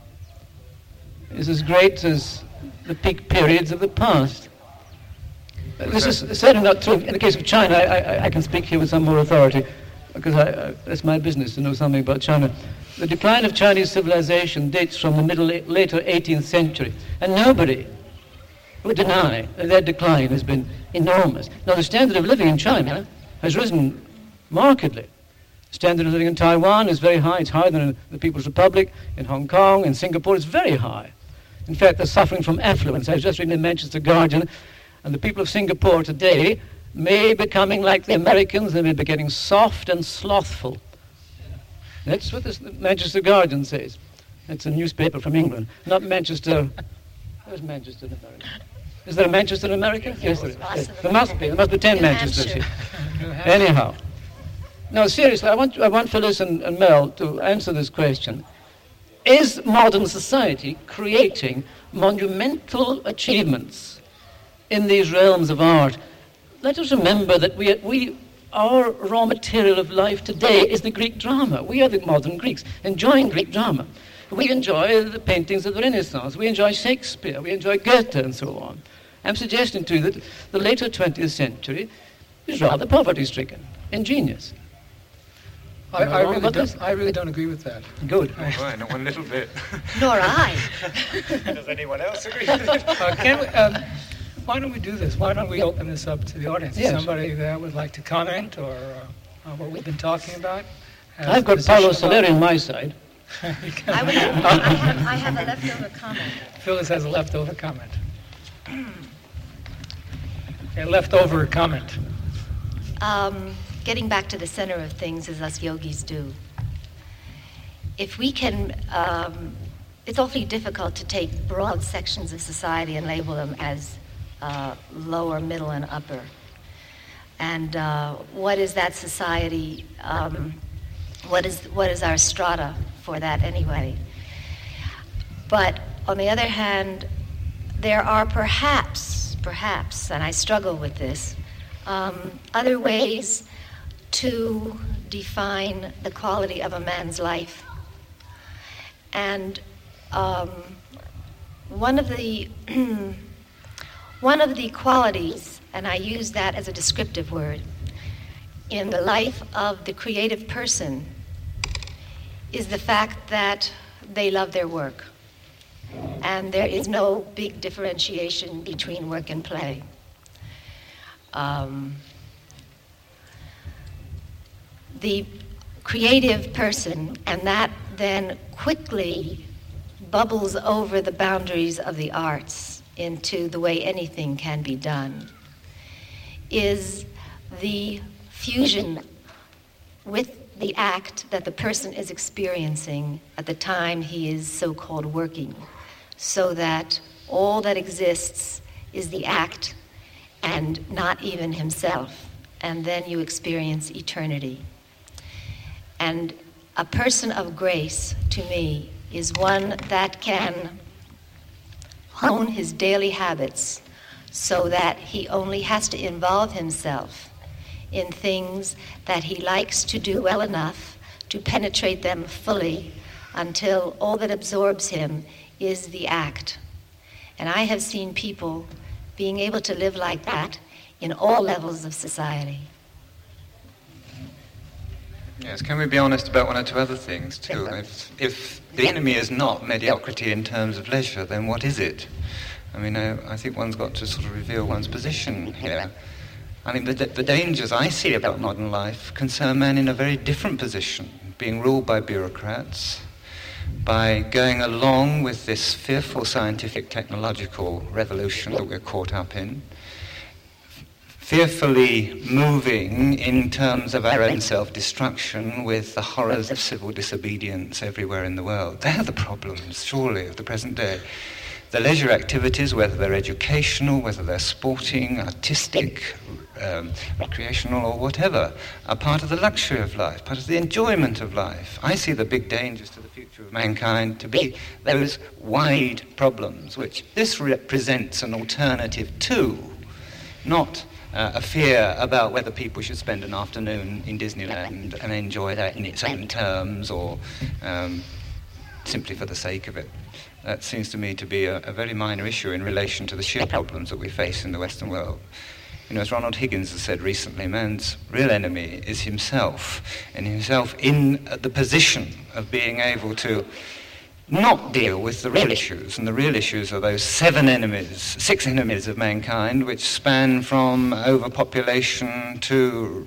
is as great as the peak periods of the past? This is certainly not true. In the case of China, I, I, I can speak here with some more authority, because I, I, it's my business to know something about China. The decline of Chinese civilization dates from the middle, later eighteenth century, and nobody would deny that their decline has been enormous. Now, the standard of living in China has risen markedly. The standard of living in Taiwan is very high. It's higher than in the People's Republic, in Hong Kong, in Singapore. It's very high. In fact, they're suffering from affluence. I was just reading the Manchester Guardian, and the people of Singapore today may be becoming like the Americans. They may be getting soft and slothful. That's what the Manchester Guardian says. It's a newspaper from England, not Manchester. Where's Manchester in America? Is there a Manchester in America? Yes, there is. Yes. There must be. There must be ten New Manchesters Hampshire. here. Anyhow. No, seriously, I want, I want Phyllis and, and Mel to answer this question. Is modern society creating monumental achievements in these realms of art? Let us remember that we, we, our raw material of life today is the Greek drama. We are the modern Greeks, enjoying Greek drama. We enjoy the paintings of the Renaissance. We enjoy Shakespeare. We enjoy Goethe and so on. I'm suggesting to you that the later twentieth century is rather poverty-stricken in genius. I, Am I I, wrong really about don't, this? I really don't agree with that. Good. Well, not one little bit. Nor I. Does anyone else agree? Uh, can we, um, why don't we do this? Why don't we open this up to the audience? Yes. Somebody that would like to comment or uh, on what we've been talking about? has I've a got position Paulo about- Soleri on my side. You can- I, would have, I, have, I have a leftover comment. Phyllis has a leftover comment. A leftover comment. Um, getting back to the center of things as us yogis do. If we can, um, it's awfully difficult to take broad sections of society and label them as uh, lower, middle, and upper. And uh, what is that society? Um, what is what is our strata for that anyway? But on the other hand, there are perhaps, perhaps, and I struggle with this, um, other ways to define the quality of a man's life. And um, one of the One of the qualities, and I use that as a descriptive word, in the life of the creative person is the fact that they love their work. And there is no big differentiation between work and play. Um, the creative person, and that then quickly bubbles over the boundaries of the arts into the way anything can be done, is the fusion with the act that the person is experiencing at the time he is so-called working, so that all that exists is the act and not even himself, and then you experience eternity. And a person of grace, to me, is one that can hone his daily habits so that he only has to involve himself in things that he likes to do well enough to penetrate them fully until all that absorbs him is the act. And I have seen people being able to live like that in all levels of society. Yes, can we be honest about one or two other things too? If, if the enemy is not mediocrity in terms of leisure, then what is it? I mean, I, I think one's got to sort of reveal one's position here. I mean, the, the dangers I see about modern life concern men in a very different position, being ruled by bureaucrats, by going along with this fearful scientific technological revolution that we're caught up in, fearfully moving in terms of our own self-destruction with the horrors of civil disobedience everywhere in the world. They're the problems, surely, of the present day. The leisure activities, whether they're educational, whether they're sporting, artistic, um, recreational, or whatever, are part of the luxury of life, part of the enjoyment of life. I see the big dangers to the future of mankind to be those wide problems, which this represents an alternative to, not Uh, a fear about whether people should spend an afternoon in Disneyland and enjoy that in its own terms or um, simply for the sake of it. That seems to me to be a, a very minor issue in relation to the sheer problems that we face in the Western world. You know, as Ronald Higgins has said recently, man's real enemy is himself, and himself in the position of being able to not deal with the real issues, and the real issues are those seven enemies, six enemies of mankind, which span from overpopulation to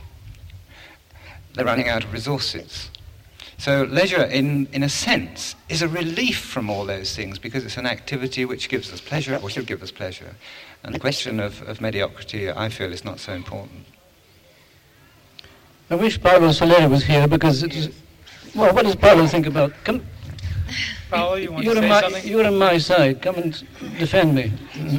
the running out of resources. So leisure, in, in a sense, is a relief from all those things because it's an activity which gives us pleasure, or should give us pleasure. And the question of, of mediocrity, I feel, is not so important. I wish Paolo Soleri was here because it's... Well, what does Paolo think about... Come, Paolo, you want you're to say my, something? You're on my side. Come and defend me.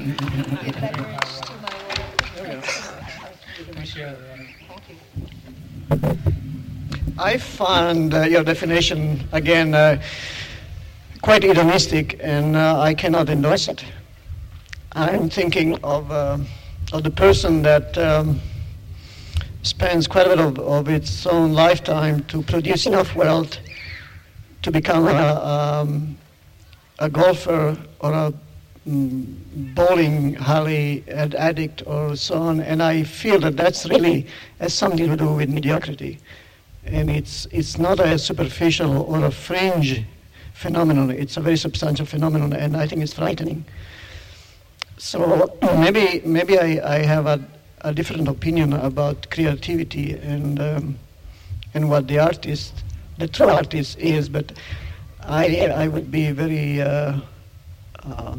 I found uh, your definition, again, uh, quite hedonistic, and uh, I cannot endorse it. I'm thinking of, uh, of the person that um, spends quite a bit of, of its own lifetime to produce enough wealth to become a, um, a golfer or a mm, bowling alley ad- addict or so on, and I feel that that's really has something to do with mediocrity. And it's it's not a superficial or a fringe phenomenon, it's a very substantial phenomenon, and I think it's frightening. So maybe maybe I, I have a, a different opinion about creativity and um, and what the artist the true artist is, but I I would be very uh, uh,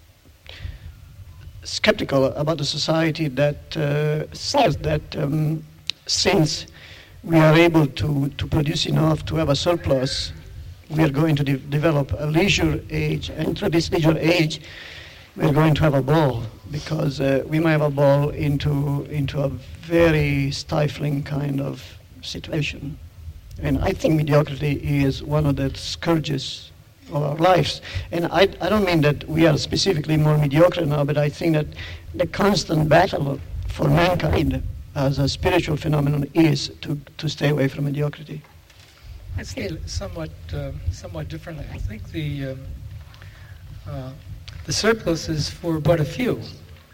skeptical about a society that uh, says that um, since we are able to, to produce enough to have a surplus, we are going to de- develop a leisure age, and through this leisure age, we are going to have a ball, because uh, we might have a ball into into a very stifling kind of situation. And I think mediocrity is one of the scourges of our lives. And I, I don't mean that we are specifically more mediocre now, but I think that the constant battle for mankind as a spiritual phenomenon is to, to stay away from mediocrity. I see it somewhat, uh, somewhat differently. I think the, um, uh, the surplus is for but a few.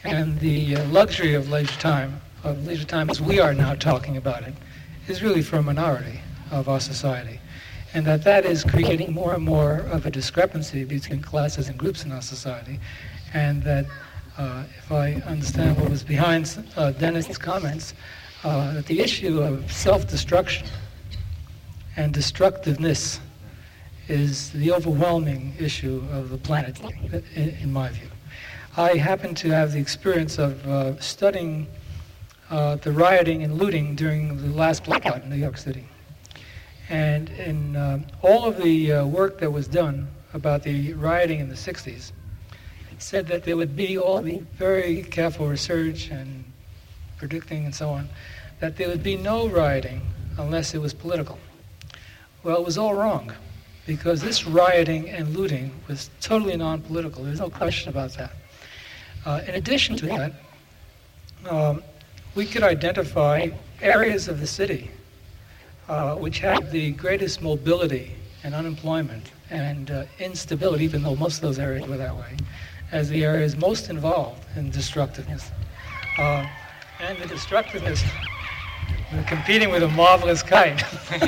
And the uh, luxury of leisure time, of leisure time as we are now talking about it, is really for a minority of our society. And that that is creating more and more of a discrepancy between classes and groups in our society. And that, uh, if I understand what was behind uh, Dennis's comments, uh, that the issue of self-destruction and destructiveness is the overwhelming issue of the planet, in, in my view. I happen to have the experience of uh, studying uh, the rioting and looting during the last blackout in New York City. And in uh, all of the uh, work that was done about the rioting in the sixties, said that there would be all the very careful research and predicting and so on, that there would be no rioting unless it was political. Well, it was all wrong, because this rioting and looting was totally non-political. There's no question about that. Uh, in addition to that, um, we could identify areas of the city uh, which had the greatest mobility and unemployment and uh, instability, even though most of those areas were that way, as the areas most involved in destructiveness. Uh, and the destructiveness, we're competing with a marvelous kite.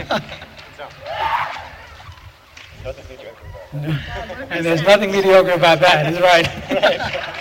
And there's nothing mediocre about that, is right.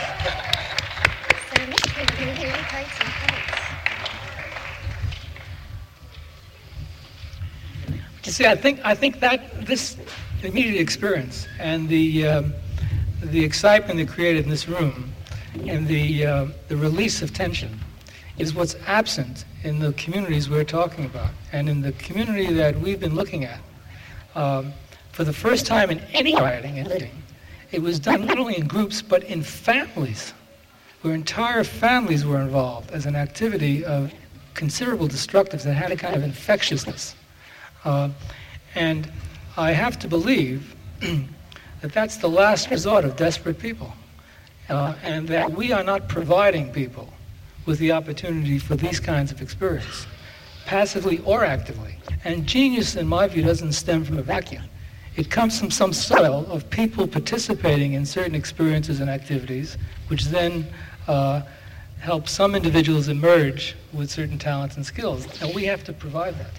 You see, I think I think that this immediate experience and the um, the excitement that created in this room and the uh, the release of tension is what's absent in the communities we're talking about, and in the community that we've been looking at. Um, for the first time in any rioting and looting, it was done not only in groups but in families, where entire families were involved as an activity of considerable destructiveness that had a kind of infectiousness. Uh, and I have to believe that that's the last resort of desperate people, uh, and that we are not providing people with the opportunity for these kinds of experience, passively or actively. And genius, in my view, doesn't stem from a vacuum. It comes from some soil of people participating in certain experiences and activities, which then uh, help some individuals emerge with certain talents and skills. And we have to provide that.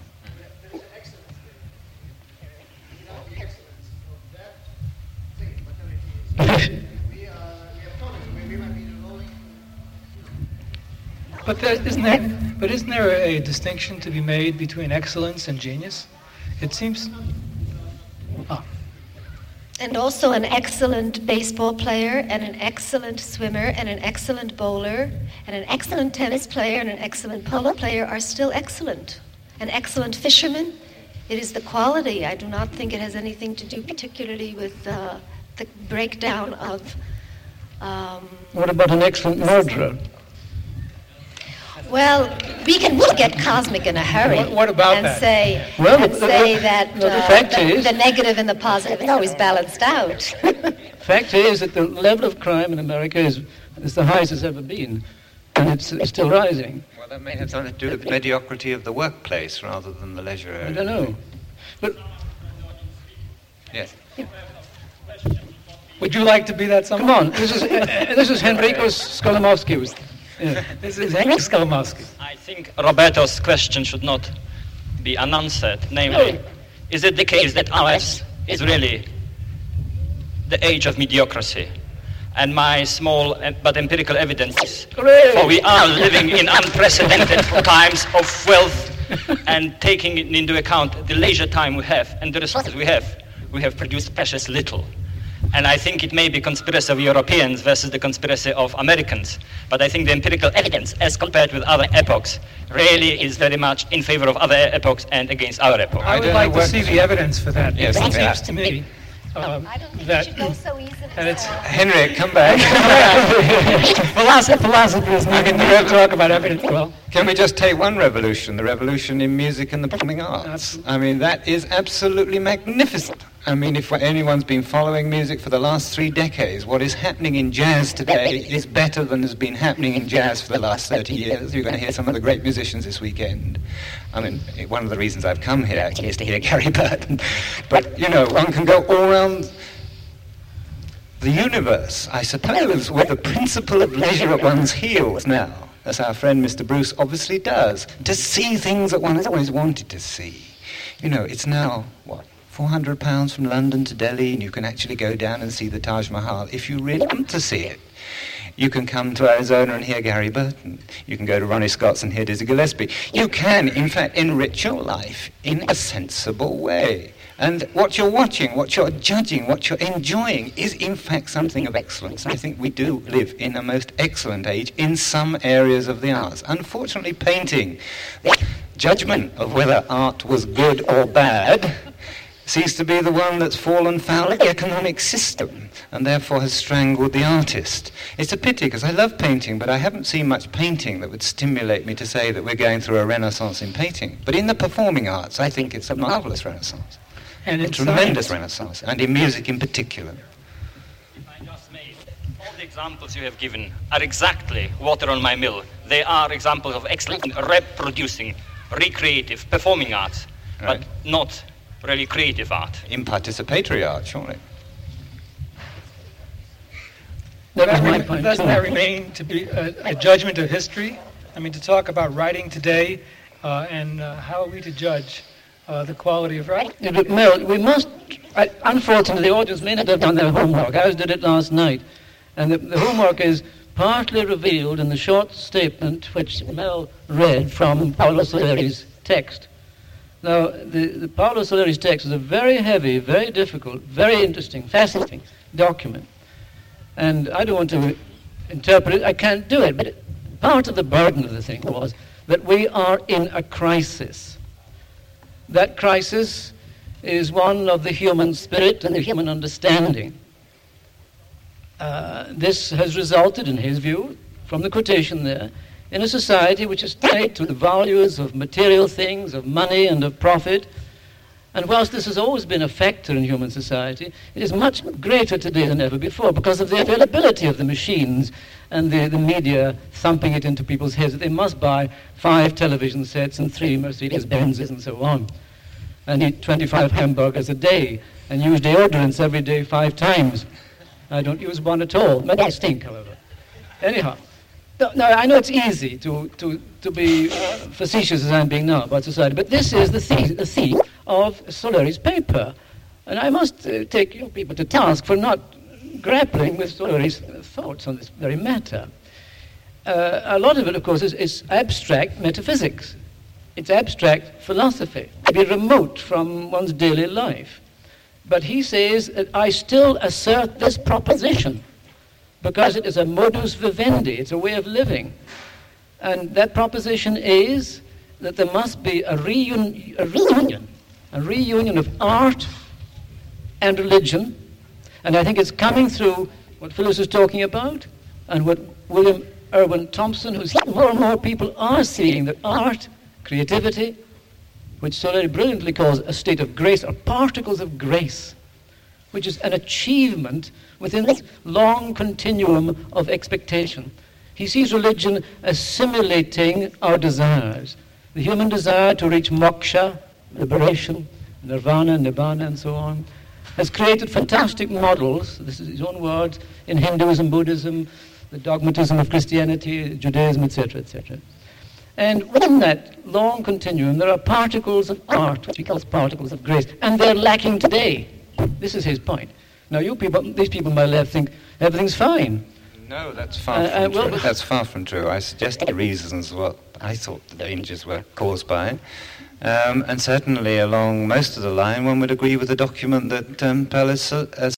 But there, isn't there, but isn't there a distinction to be made between excellence and genius? It seems. Oh. And also an excellent baseball player, and an excellent swimmer, and an excellent bowler, and an excellent tennis player, and an excellent polo player are still excellent. An excellent fisherman, it is the quality. I do not think it has anything to do particularly with uh, the breakdown of... Um, what about an excellent murderer? Well, we can get cosmic in a hurry. What, what about and that? Say, well, and the, say the, that the, uh, fact the, is, the negative and the positive is always balanced out. Fact is that the level of crime in America is, is the highest it's ever been, and it's, it's still rising. Well, that may have something to do with the mediocrity of the workplace rather than the leisure area. I don't know. But yes. Would you like to be that someone? Come on, this is uh, this is Henrico Skolimowski. Yeah. This is Henrik Skolimowski. I think Roberto's question should not be unanswered. Namely, is it the case that ours is really the age of mediocrity? And my small but empirical evidence is, for we are living in unprecedented times of wealth, and taking into account the leisure time we have and the resources we have, we have produced precious little. And I think it may be conspiracy of Europeans versus the conspiracy of Americans. But I think the empirical evidence, as compared with other epochs, really is very much in favor of other epochs and against our epoch. I would like to see the evidence for that. Yes, it yeah. seems to me um, I don't think that... it should go so easily. And it's... Henrik, come back. Philosophy, philosophers need to talk about evidence. Well, Can we just take one revolution, the revolution in music and the performing arts? I mean, that is absolutely magnificent. I mean, if anyone's been following music for the last three decades, what is happening in jazz today is better than has been happening in jazz for the last thirty years. You're going to hear some of the great musicians this weekend. I mean, one of the reasons I've come here actually is to hear Gary Burton. But, you know, one can go all around the universe, I suppose, with the principle of leisure at one's heels now, as our friend Mister Bruce obviously does, to see things that one has always wanted to see. You know, it's now, what, four hundred pounds from London to Delhi, and you can actually go down and see the Taj Mahal if you really want to see it. You can come to Arizona and hear Gary Burton. You can go to Ronnie Scott's and hear Dizzy Gillespie. You can, in fact, enrich your life in a sensible way. And what you're watching, what you're judging, what you're enjoying is, in fact, something of excellence. I think we do live in a most excellent age in some areas of the arts. Unfortunately, painting, the judgment of whether art was good or bad seems to be the one that's fallen foul of the economic system and therefore has strangled the artist. It's a pity because I love painting, but I haven't seen much painting that would stimulate me to say that we're going through a renaissance in painting. But in the performing arts, I think it's a marvelous renaissance. And a in tremendous science. renaissance, and in music in particular. If I just may, all the examples you have given are exactly water on my mill. They are examples of excellent reproducing, recreative, performing arts, Right. but not really creative art. In participatory art, surely. That was my rem- point, Doesn't too. that remain to be a, a judgment of history? I mean, to talk about writing today uh, and uh, how are we to judge uh, the quality of writing? Yeah, but Mel, we must, I, unfortunately, the audience may not have done their homework. I did it last night. And the, the homework is partly revealed in the short statement which Mel read from Paolo Soleri's text. Now, the, the Paolo Soleri's text is a very heavy, very difficult, very interesting, fascinating document. And I don't want to interpret it, I can't do it, but it, part of the burden of the thing was that we are in a crisis. That crisis is one of the human spirit and the human understanding. Uh, this has resulted, in his view, from the quotation there, in a society which is tied to the values of material things, of money and of profit. And whilst this has always been a factor in human society, it is much greater today than ever before because of the availability of the machines and the, the media thumping it into people's heads that they must buy five television sets and three Mercedes-Benzes and so on, and eat twenty-five hamburgers a day, and use deodorants every day five times. I don't use one at all. But I stink, however. Anyhow, no, no, I know it's easy to, to, to be uh, facetious as I'm being now about society, but this is the theme, the theme of Soleri's paper. And I must uh, take you people to task for not grappling with Soleri's uh, thoughts on this very matter. Uh, a lot of it, of course, is, is abstract metaphysics. It's abstract philosophy, to be remote from one's daily life. But he says that I still assert this proposition because it is a modus vivendi, it's a way of living. And that proposition is that there must be a, reun- a reunion, a reunion of art and religion. And I think it's coming through what Phyllis is talking about and what William Irwin Thompson, who's more and more people are seeing that art, creativity, which Soleri brilliantly calls a state of grace, or particles of grace, which is an achievement within this long continuum of expectation. He sees religion assimilating our desires, the human desire to reach moksha, liberation, nirvana, nibbana, and so on, has created fantastic models, this is his own words, in Hinduism, Buddhism, the dogmatism of Christianity, Judaism, et cetera, et cetera. And within that long continuum, there are particles of art, which he calls particles of grace, and they're lacking today. This is his point. Now, you people, these people on my left think everything's fine. No, that's far Uh, from uh, well, true. That's far from true. I suggested the reasons what I thought the dangers were caused by. Um, and certainly along most of the line, one would agree with the document that um, Pell has, has